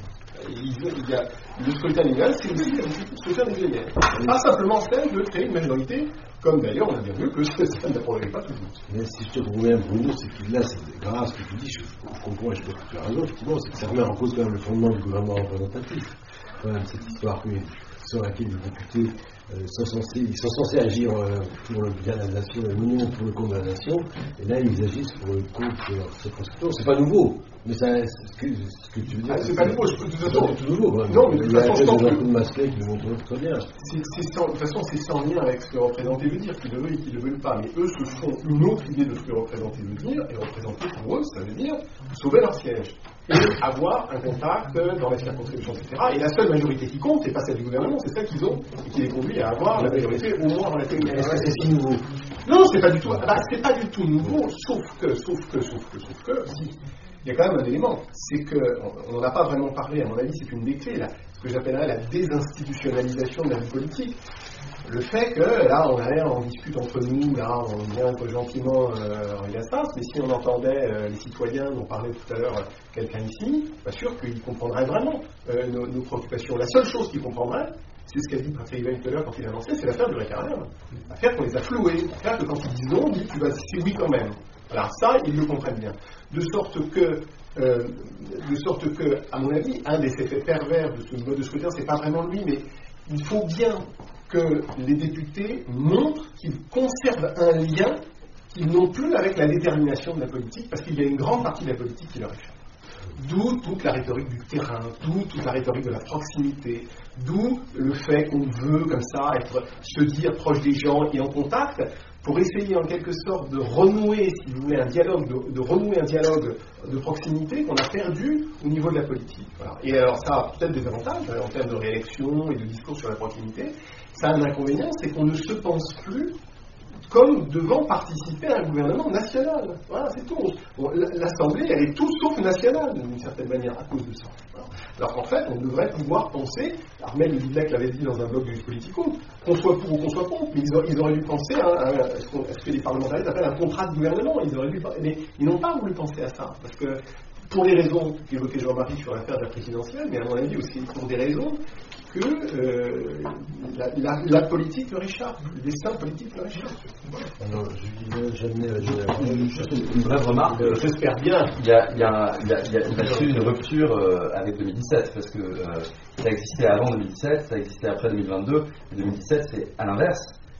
Il y a, le scrutin uninominal, c'est aussi le scrutin des plénières. Pas simplement celle de créer une majorité, comme d'ailleurs on a bien vu que ça ne n'approuvait pas toujours. Mais si je te trouve bien, Bruno, c'est que là, c'est grave ce que tu dis, je, je comprends et je pense que tu as raison, effectivement, c'est que ça remet en cause quand même le fondement du gouvernement représentatif. Quand même, cette histoire que, sur laquelle les députés euh, sont, censés, ils sont censés agir euh, pour le bien de la nation et non pour le compte de la nation, et là ils agissent pour le compte de leur circonscription. C'est pas nouveau, mais ça, ce, que, ce que tu veux dire. Ah, c'est, c'est pas nouveau, je peux te dire. C'est tout nouveau. Ouais, non, mais de toute façon, je pense que. de masquer qui le montrent très bien. C'est, c'est sans, de toute façon, c'est sans lien avec ce que représenter veut dire, qu'ils le veulent et qu'ils ne le veulent pas. Mais eux se font une autre idée de ce que représenter veut dire, et représenter pour eux, ça veut dire sauver leur siège. Et avoir un contact dans la circonscription, et cetera. Et la seule majorité qui compte, c'est pas celle du gouvernement, c'est celle qu'ils ont, et qui les conduit à avoir la majorité au moins relativement. Est-ce que c'est si nouveau? Non, c'est pas du tout. Bah, c'est pas du tout nouveau, sauf que, sauf que, sauf que, sauf que, si. Il y a quand même un élément, c'est que, on n'en a pas vraiment parlé, à mon avis, c'est une des clés, là, ce que j'appellerais la désinstitutionnalisation de la vie politique. Le fait que, là, on, allait, on discute entre nous, là, on vient un peu gentiment euh, en Ilassas, mais si on entendait euh, les citoyens dont parlait tout à l'heure euh, quelqu'un ici, pas sûr qu'ils comprendraient vraiment euh, nos, nos préoccupations. La seule chose qu'ils comprendraient, c'est ce qu'a dit Patrick Ivan tout à l'heure quand il a lancé, c'est l'affaire du référendum. L'affaire qu'on les a floués, l'affaire que quand ils disent non, on dit tu vas c'est oui quand même. Alors ça, ils le comprennent bien. De sorte que, euh, de sorte que, à mon avis, un des effets pervers de ce mode de scrutin, c'est pas vraiment lui, mais il faut bien que les députés montrent qu'ils conservent un lien qu'ils n'ont plus avec la détermination de la politique, parce qu'il y a une grande partie de la politique qui leur échappe. D'où toute la rhétorique du terrain, d'où toute la rhétorique de la proximité, d'où le fait qu'on veut, comme ça, être, se dire proche des gens et en contact, pour essayer en quelque sorte de renouer, si vous voulez, un dialogue, de, de renouer un dialogue de proximité qu'on a perdu au niveau de la politique. Voilà. Et alors ça a peut-être des avantages en termes de réélection et de discours sur la proximité. Ça a un inconvénient, c'est qu'on ne se pense plus comme devant participer à un gouvernement national. Voilà, c'est tout. Bon, l'Assemblée, elle est tout sauf nationale, d'une certaine manière, à cause de ça. Voilà. Alors qu'en fait, on devrait pouvoir penser, Armel Lidlec l'avait dit dans un blog du Politico, qu'on soit pour ou qu'on soit contre, mais ils, a, ils auraient dû penser hein, à, à, ce, à ce que les parlementaires appellent un contrat de gouvernement. Ils auraient dû, mais ils n'ont pas voulu penser à ça, parce que pour les raisons qu'évoquait Jean-Marie sur l'affaire de la présidentielle, mais à mon avis aussi pour des raisons que euh, la, la, la politique leur échappe, le destin politique leur échappe. Alors, je dis, juste une brève remarque. Euh, J'espère bien. Il y a, il y a, il y a, il y a, il y a eu une rupture euh, avec deux mille dix-sept, parce que euh, ça existait avant deux mille dix-sept, ça existait après deux mille vingt-deux, et deux mille dix-sept, c'est à l'inverse.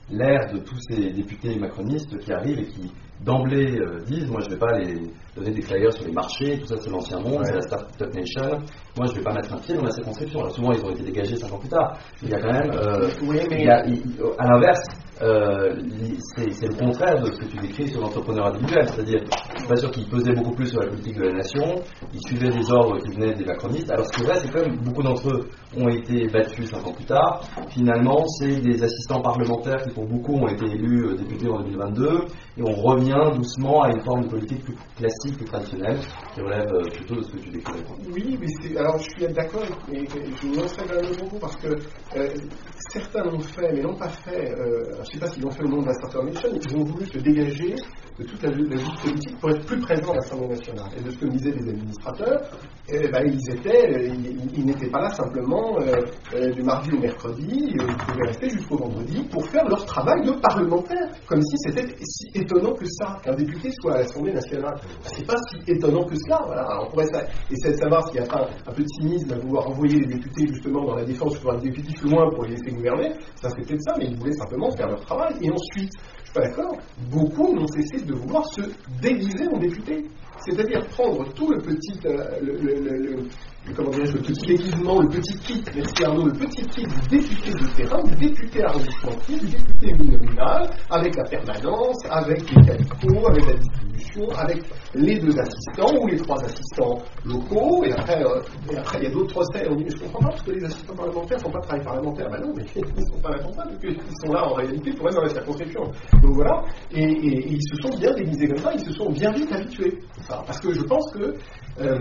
l'air de tous ces députés macronistes qui arrivent et qui d'emblée euh, disent moi je ne vais pas les donner des flyers sur les marchés, tout ça c'est l'ancien monde, ouais. c'est la Startup Nation, moi je ne vais pas mettre un pied dans la circonscription. Alors souvent ils ont été dégagés cinq ans plus tard. Il y a quand même, euh, oui, mais... il y a, il, à l'inverse, euh, c'est, c'est le contraire de ce que tu décris sur l'entrepreneur individuel, c'est-à-dire je ne suis pas sûr qu'il pesait beaucoup plus sur la politique de la nation, il suivait des ordres qui venaient des macronistes. Alors ce qui est vrai c'est que même beaucoup d'entre eux ont été battus cinq ans plus tard. Finalement c'est des assistants parlementaires qui pour beaucoup ont été élus euh, députés en deux mille vingt-deux et on revient doucement à une forme de politique plus classique, plus traditionnelle, qui relève euh, plutôt de ce que tu décris. Oui, mais c'est, alors je suis d'accord, et, et je vous lancerai quand même le propos parce que euh, certains l'ont fait, mais n'ont pas fait, euh, je ne sais pas s'ils l'ont fait au nom de la Startup Nation, ils ont voulu se dégager de toute la, la vie politique pour être plus présents à l'Assemblée nationale. Et de ce que me disaient les administrateurs, eh ben, ils, étaient, ils, ils n'étaient pas là simplement euh, euh, du mardi au mercredi, euh, ils pouvaient rester jusqu'au vendredi pour faire leur travail de parlementaire, comme si c'était si étonnant que ça, qu'un député soit à l'Assemblée nationale. C'est pas si étonnant que cela. Voilà. On pourrait essayer de savoir s'il n'y a pas un, un peu de cynisme à vouloir envoyer les députés justement dans la défense pour un exécutif loin pour les laisser gouverner. Ça c'est peut-être ça, mais ils voulaient simplement faire leur travail. Et ensuite, je suis pas d'accord, beaucoup n'ont cessé de vouloir se déguiser en députés. C'est-à-dire prendre tout le petit, euh, le, le, le, le, comment dirais-je, le petit déguisement, le petit kit, merci Arnaud, le petit kit du député de terrain, du député arrondissementier, du député binominal, avec la permanence, avec les calicots, avec la distribution, avec les deux assistants ou les trois assistants locaux, et après, euh, et après il y a d'autres procès, on dit mais je comprends pas parce que les assistants parlementaires ne font pas de travail parlementaire. Ben non, mais ils ne sont pas là pour ça, parce qu'ils sont là en réalité pour être dans la circonscription. Donc voilà, et, et, et ils se sont bien déguisés comme ça, ils se sont bien vite habitués. Enfin, parce que je pense que euh,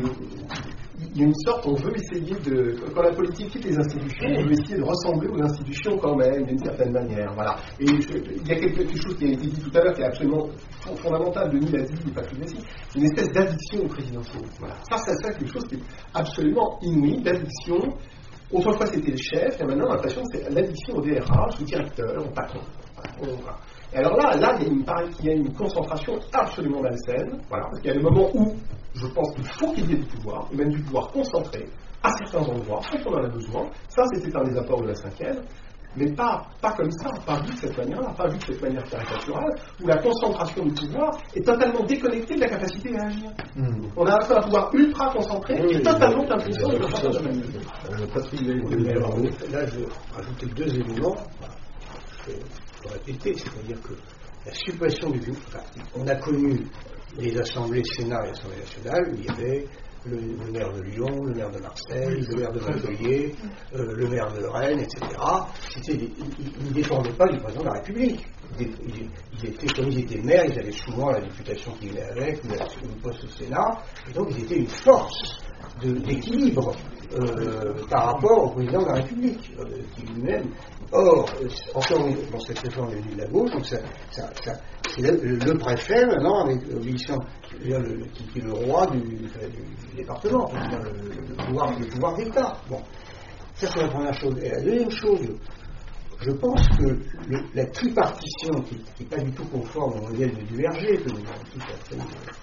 il y a une sorte, on veut essayer de, quand la politique quitte les institutions, on veut essayer de ressembler aux institutions quand même, d'une certaine manière, voilà. Et je, il y a quelque chose qui a été dit tout à l'heure qui est absolument fondamental, Denis l'a dit, pas tout dit, c'est une espèce d'addiction au présidentiel. Voilà. Ça, c'est ça quelque chose qui est absolument inouï, d'addiction. Autrefois c'était le chef, et maintenant on a l'impression que c'est l'addiction au D R H, au directeur, au patron. Voilà. Voilà. Et alors là, là, il me paraît qu'il y a une concentration absolument malsaine, voilà, parce qu'il y a des moments où je pense qu'il faut qu'il y ait du pouvoir, et même du pouvoir concentré, à certains endroits, quand on en a besoin. Ça, c'était un des apports de la cinquième, mais pas, pas comme ça, pas vu de cette manière-là, pas vu de cette manière caricaturale, où la concentration du pouvoir est totalement déconnectée de la capacité à agir. Mmh. On a un pouvoir ultra concentré qui est totalement impuissant de la Là, je vais rajouter deux éléments. Pour répéter, c'est-à-dire que la suppression du enfin, on a connu les assemblées Sénat et l'Assemblée nationale où il y avait le, le maire de Lyon, le maire de Marseille, le maire de Montpellier, euh, le maire de Rennes, et cetera. C'était des, ils ne dépendaient pas du président de la République. Ils, ils, ils étaient, comme ils étaient maires, ils avaient souvent la députation qui venait avec, le poste au Sénat, et donc ils étaient une force de, d'équilibre euh, par rapport au président de la République, euh, qui lui-même. Or, encore dans cette réforme est venue de la gauche, donc ça, ça, ça, c'est le, le préfet maintenant, avec l'obéissant, qui est le roi du, du, du département, le, le, le, pouvoir, le pouvoir d'État. Bon, ça c'est la première chose. Et la deuxième chose, je pense que le, la tripartition, qui n'est pas du tout conforme au modèle de Duverger, que nous avons tous appris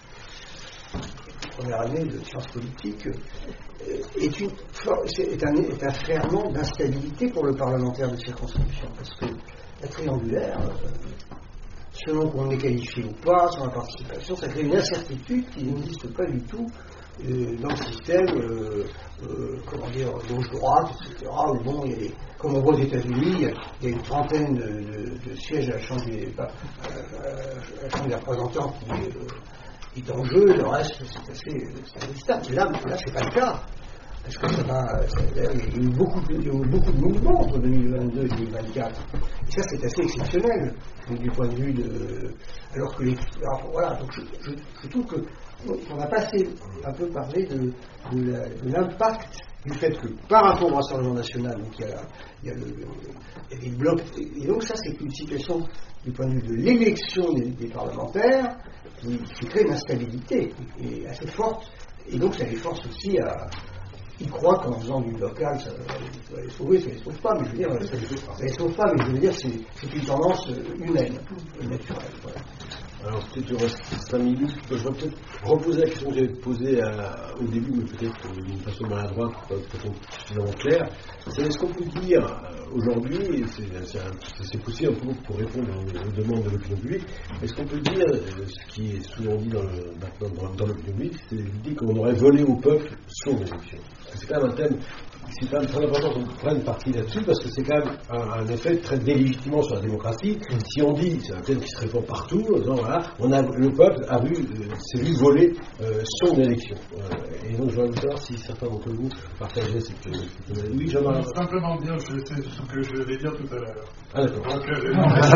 la première année de sciences politiques, est, une, est, un, est un ferment d'instabilité pour le parlementaire de circonscription, parce que la triangulaire, selon qu'on est qualifié ou pas, sur la participation, ça crée une incertitude qui n'existe pas du tout euh, dans le système, euh, euh, comment dire, gauche-droite, et cetera. Où bon, il y a des, comme on voit aux États-Unis, il y a, il y a une trentaine de, de, de sièges à la Chambre des, à, à la Chambre des représentants qui, euh, qui est en jeu, le reste, c'est assez, c'est assez stable. Là, là, c'est pas le cas. Parce que ça va, ça, il y a eu beaucoup de, il y a eu beaucoup de mouvements entre deux mille vingt-deux et deux mille vingt-quatre. Et ça, c'est assez exceptionnel, du point de vue de... Alors que les... Alors, voilà, donc je, je, je trouve que on a passé un peu parlé de, de, la, de l'impact du fait que par rapport au Rassemblement national, donc il y a, il y a, le, il y a des blocs, et donc ça c'est une situation du point de vue de l'élection des, des parlementaires qui, qui crée une instabilité et assez forte, et donc ça les force aussi à... Ils croient qu'en faisant du local, ça va les sauver, ça ne les sauve pas, mais je veux dire, ça ne les sauve pas, mais je veux dire, c'est, c'est une tendance humaine, naturelle. Voilà. Alors peut-être il reste cinq minutes, je vais peut-être reposer la question que j'avais posée à, au début, mais peut-être d'une façon maladroite, peut-être suffisamment claire. C'est est-ce qu'on peut dire euh, aujourd'hui, et c'est, c'est, c'est possible un peu pour répondre aux, aux demandes de l'opinion publique, est-ce qu'on peut dire, euh, ce qui est souvent dit dans, le, maintenant dans, dans l'opinion publique, c'est l'idée qu'on aurait volé au peuple son élection. Parce que c'est quand même un thème. C'est quand même très important qu'on prenne parti là-dessus parce que c'est quand même un, un effet très délégitimant sur la démocratie. Si on dit, c'est un thème qui se répand partout, en disant, voilà, on a, le peuple a vu, euh, s'est vu voler euh, son élection. Euh, et donc je voudrais savoir si certains d'entre vous partageaient cette cette Oui, j'aimerais simplement dire, je sais ce que je vais dire tout à l'heure. Ah d'accord. Donc, euh,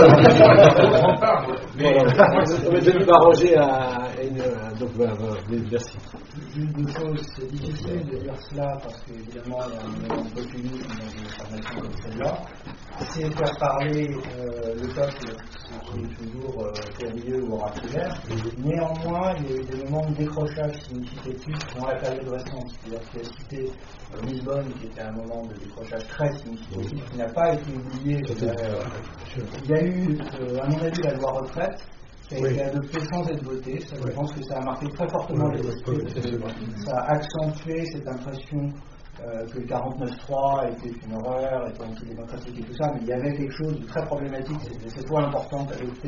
non, on parle. Mais on va peut-être pas arranger à, à une. À, donc voilà, voilà, merci. Une des choses, c'est difficile de dire cela parce qu'évidemment, il y a un élément de populisme dans une information comme celle-là. C'est faire parler euh, le peuple, ce qui est toujours euh, périlleux ou oraculaire. Néanmoins, il y a eu des moments de décrochage significatifs dans la période récente. C'est-à-dire qu'il a cité euh, Lisbonne, qui était un moment de décrochage très significatif, qui n'a pas été oublié. Euh, il y a eu, euh, à mon avis, la loi retraite, qui a été adopté sans être voté. Ça, je pense que ça a marqué très fortement les esprits. Ça a accentué cette impression euh, que le quarante-neuf trois était une horreur, était antidémocratique et tout ça, mais il y avait quelque chose de très problématique. C'était cette loi importante adoptée,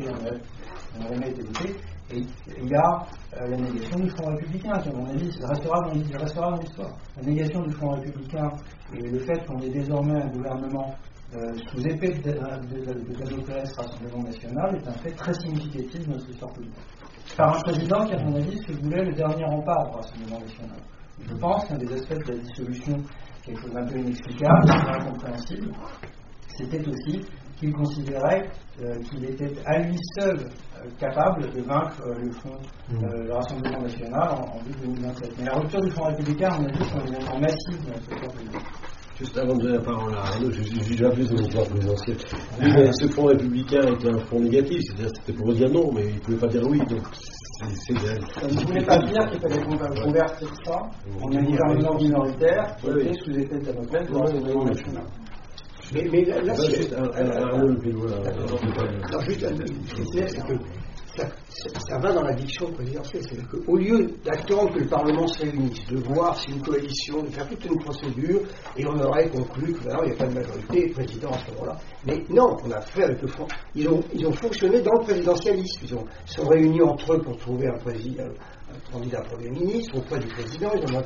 on n'a jamais été voté. Et il y a euh, la négation du Front républicain, qui à mon avis restera dans, restera dans l'histoire. La négation du Front républicain et le fait qu'on ait désormais un gouvernement Euh, sous épée de, de, de, de Damoclès Rassemblement National est un fait très significatif de notre histoire politique. Par un président qui, à mon avis, se voulait le dernier rempart du Rassemblement National. Je pense qu'un des aspects de la dissolution, quelque chose d'un peu inexplicable, incompréhensible, c'était aussi qu'il considérait euh, qu'il était à lui seul euh, capable de vaincre euh, le Front, euh, le Rassemblement National en, en deux mille vingt-sept. Mais la rupture du Front républicain, à mon avis, c'est un événement massif de notre histoire politique. Juste avant de donner la parole à Arnaud, je suis déjà plus de l'histoire présidentielle. Oui, mais ce front républicain était un front négatif, c'est-à-dire c'était pour dire non, mais il ne pouvait pas dire oui. Donc c'est, c'est, c'est... Vous ne voulez pas dire qu'il fallait convertir ça en un gouvernement minoritaire qui était sous l'effet de Damoclès du Rassemblement National. Mais, mais là, là c'est. Juste Arnaud le Pélois. Alors, juste, ce qui est, c'est que ça, ça, ça va dans la diction présidentielle. C'est-à-dire qu'au lieu d'attendre que le Parlement se réunisse, de voir si une coalition, de faire toute une procédure, et on aurait conclu qu'il n'y a pas de majorité, président à ce moment-là. Mais non, on a fait avec le Front. Ils ont, ils ont fonctionné dans le présidentialisme. Ils ont, sont réunis entre eux pour trouver un, président, un candidat Premier ministre auprès du président. Ils ont,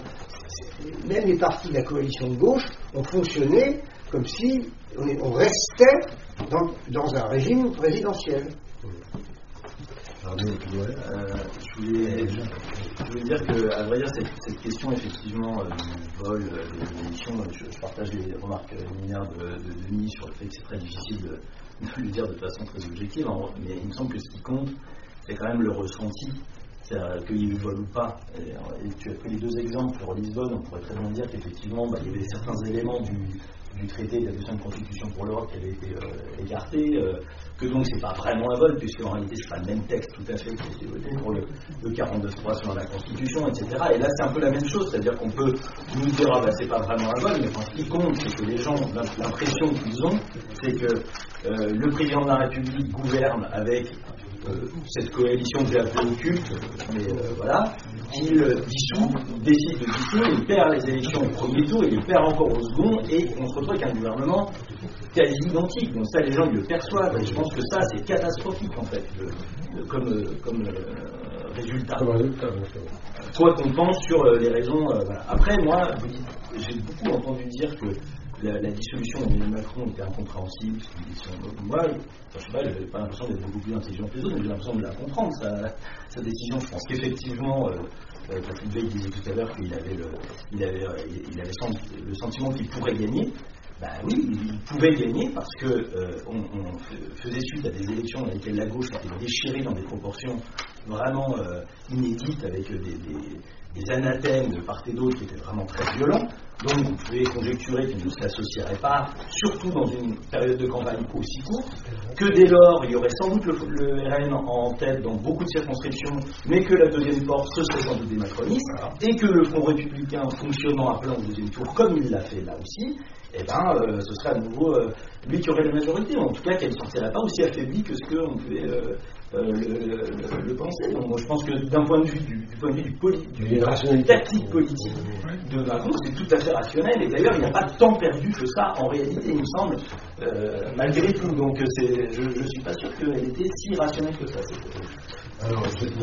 même les partis de la coalition de gauche ont fonctionné comme si on, est, on restait dans, dans un régime présidentiel. Euh, je, voulais, je voulais dire que, à vrai dire, cette, cette question effectivement euh, du vol euh, de l'élection, je, je partage les remarques liminaires de, de Denis sur le fait que c'est très difficile de, de le dire de façon très objective, mais il me semble que ce qui compte, c'est quand même le ressenti, c'est-à-dire qu'il y ait eu vol ou pas. Et, et tu as pris les deux exemples sur Lisbonne, on pourrait très bien dire qu'effectivement, bah, il y avait certains éléments du, du traité d'élaboration de constitution pour l'Europe qui avaient été euh, écartés, euh, que donc c'est pas vraiment un vol, puisque en réalité c'est pas le même texte tout à fait qui a été voté pour le, le quarante-deux trois sur la Constitution, et cetera. Et là c'est un peu la même chose, c'est-à-dire qu'on peut nous dire ah bah c'est pas vraiment un vol, mais enfin, ce qui compte, c'est que les gens, l'impression qu'ils ont, c'est que euh, le président de la République gouverne avec euh, cette coalition que j'ai appelée occulte, mais euh, voilà, qu'il dissout, décide de dissoudre, il perd les élections au premier tour, il les perd encore au second, et on se retrouve avec un gouvernement quasi identique. Donc ça, les gens ils le perçoivent, et je pense que ça, c'est catastrophique en fait, le, le, comme, comme euh, résultat. Comme résultat, Quoi qu'on pense sur euh, les raisons. Euh, voilà. Après, moi, j'ai beaucoup entendu dire que la, la dissolution d'Emmanuel Macron était incompréhensible. Moi, enfin, je sais pas, j'avais pas l'impression d'être beaucoup plus intelligent que les autres, mais j'ai l'impression de la comprendre, sa, sa décision. Je pense qu'effectivement, euh, euh, Patrick Bay disait tout à l'heure qu'il avait le, il avait, euh, il avait le sentiment qu'il pourrait gagner. Ben oui, il pouvait gagner parce que euh, on, on faisait suite à des élections dans lesquelles la gauche était déchirée dans des proportions vraiment euh, inédites, avec des, des, des anathèmes de part et d'autre qui étaient vraiment très violents. Donc vous pouvez conjecturer qu'il ne s'associerait pas, surtout dans une période de campagne aussi courte, que dès lors il y aurait sans doute le, le R N en tête dans beaucoup de circonscriptions, mais que la deuxième porte ce serait sans doute des macronistes, et que le Front républicain fonctionnant à plein au deuxième tour, comme il l'a fait là aussi, eh ben, euh, ce serait à nouveau euh, lui qui aurait la majorité, ou en tout cas qu'elle ne sortirait pas aussi affaiblie que ce qu'on pouvait euh, euh, le, le, le penser. Donc, moi, je pense que d'un point de vue du, du point de vue du, poli, du tactique politique de Macron, c'est tout à fait rationnel. Et d'ailleurs, il n'y a pas tant perdu que ça en réalité, il me semble, euh, malgré tout. Donc, c'est, je ne suis pas sûr qu'elle était si rationnelle que ça. Alors,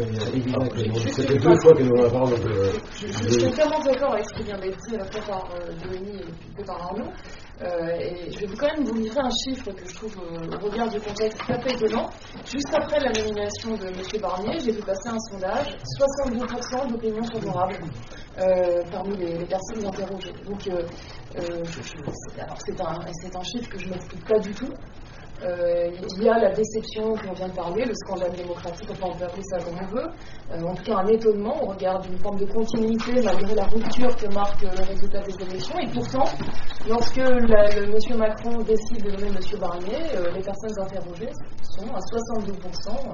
ça fait deux fois que nous en parlons. Je suis totalement d'accord avec ce qui vient d'être dit à la fois par euh, Denis et puis par Arnaud. Euh, et je vais quand même vous livrer un chiffre que je trouve, euh, au regard du contexte, tout à fait étonnant. Juste après la nomination de M. Barnier, j'ai vu passer un sondage, soixante-douze pour cent d'opinions favorables euh, parmi les, les personnes interrogées. Donc, euh, euh, je, je, alors c'est un, c'est un chiffre que je n'explique pas du tout. Euh, il y a la déception qu'on vient de parler, le scandale démocratique, enfin on peut appeler ça comme on veut, euh, en tout cas un étonnement au regard d'une forme de continuité malgré la rupture que marque le résultat des élections. Et pourtant, lorsque la, le M. Macron décide de nommer M. Barnier, euh, les personnes interrogées sont à soixante-douze pour cent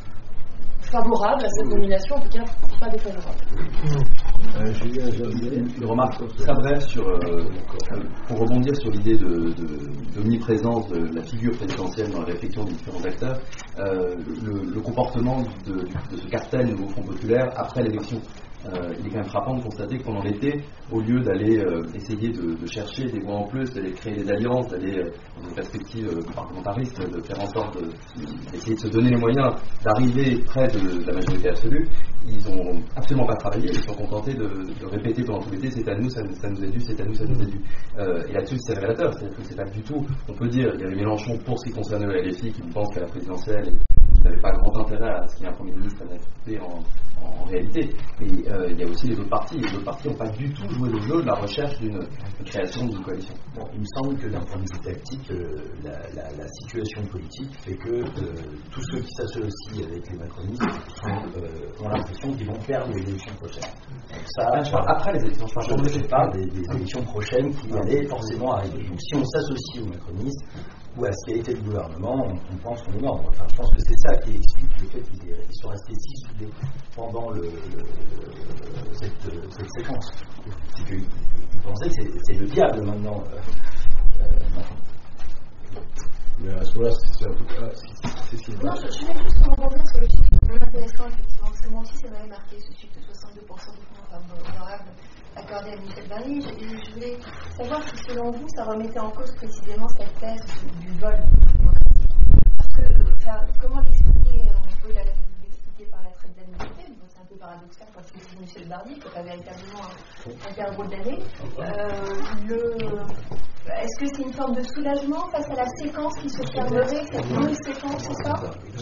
favorables à cette nomination, en tout cas pas défavorables. Euh, Julien, j'ai une remarque très brève sur, euh, pour rebondir sur l'idée de, de, d'omniprésence de la figure présidentielle dans la réflexion des différents acteurs, euh, le, le comportement de, de ce cartel Nouveau Front Populaire après l'élection. Euh, il est quand même frappant de constater que pendant l'été, au lieu d'aller euh, essayer de, de chercher des voix en plus, d'aller créer des alliances, d'aller euh, dans une perspective euh, parlementariste, de faire en sorte de, d'essayer de se donner les moyens d'arriver près de, de la majorité absolue, ils n'ont absolument pas travaillé, ils sont contentés de, de répéter pendant tout l'été c'est à nous, ça, ça nous est dû, c'est à nous, ça nous est dû. Euh, et là-dessus c'est révélateur, c'est-à-dire que c'est pas du tout, on peut dire, il y avait Mélenchon pour ce qui concerne le L F I qui pense qu'à la présidentielle, il n'avait pas grand intérêt à ce qu'il y ait un Premier ministre à mettre en, en, en réalité. Et euh, il y a aussi les autres partis, les autres partis n'ont pas du tout joué le jeu de la recherche d'une création d'une coalition. Bon, il me semble que d'un point de vue tactique, euh, la, la, la situation politique fait que euh, tous ceux qui s'associent avec les macronistes sont, euh, ont l'impression qu'ils vont perdre les élections prochaines. Donc ça, je parle après les élections, je ne sais pas des, des élections prochaines qui allaient forcément arriver. Donc si on s'associe aux macronistes ou à ce qui a été le gouvernement, on, on pense qu'on est mort. Enfin, je pense que c'est ça qui explique le fait qu'ils sont restés si soudés pendant le, le, cette, cette séquence. C'est qu'ils pensaient que c'est, c'est le diable maintenant. Euh, euh, Mais à ce moment-là, c'est un peu cas. C'est ce qui est non, je, je vais juste rebondir sur le chiffre qui est vraiment intéressant, effectivement, parce que moi aussi, ça m'avait marqué ce chiffre de soixante-deux pour cent de fonds favorables accordés à Michel Barnier. Je, je voulais savoir si, selon vous, ça remettait en cause précisément cette thèse du, du vol démocratique. Parce que, enfin, comment l'expliquer? On peut l'expliquer par la traite d'annualité, donc c'est un peu paradoxal quand c'est Michel Barnier, qui n'est pas véritablement un, un père drôle d'année. Euh, le... Est-ce que c'est une forme de soulagement face à la séquence qui se fermerait, cette longue séquence, c'est ça?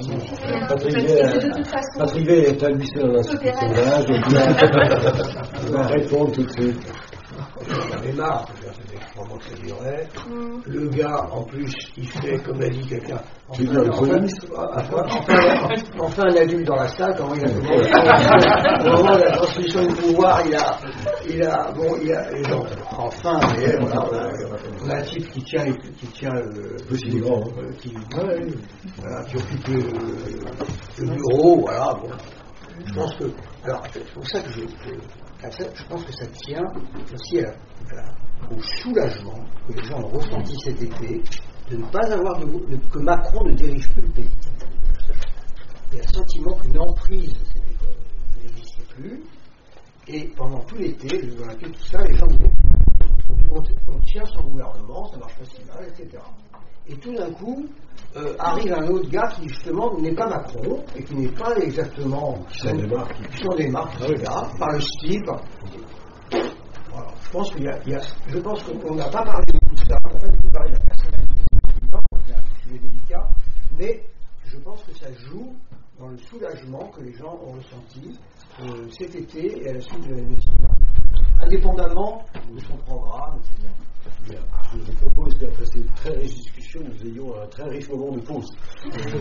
Patrick V est amusé dans un sondage, donc il va répondre tout de suite. J'en ai marre de faire cet extrêmement que ça durait. Le gars, en plus, il fait, comme l'a dit quelqu'un, enfin, enfin, enfin, enfin un adulte dans la salle, comment il a demandé. Au moment de la transmission du pouvoir, il a, il a, bon, il a, et donc, enfin, et, voilà, on, a, on a un type qui tient, qui tient le, le grand, hein. qui, ouais, voilà, qui occupe le, le bureau, voilà, bon. Je pense que, alors, c'est pour ça que je, je, je pense que ça tient aussi à, à, au soulagement que les gens ont ressenti cet été de ne pas avoir de, de, que Macron ne dirige plus le pays. Il y a le sentiment qu'une emprise n'existait plus, et pendant tout l'été, les Olympiques, tout ça, les gens disaient on, on tient son gouvernement, ça marche pas si mal, et cetera. Et tout d'un coup, euh, arrive un autre gars qui justement n'est pas Macron et qui n'est pas exactement qui s'en démarque, qui s'en démarque, et cetera, par le style. Par... Voilà. Je pense qu'il y a, il y a, je pense qu'on n'a pas parlé de tout ça, on n'a pas pu parler de la personnalité du président, c'est un sujet délicat, mais je pense que ça joue dans le soulagement que les gens ont ressenti euh, cet été et à la suite de l'élection, indépendamment de son programme, et cetera. Bien. Je vous propose qu'après ces très riches discussions, nous ayons un très riche moment de pause.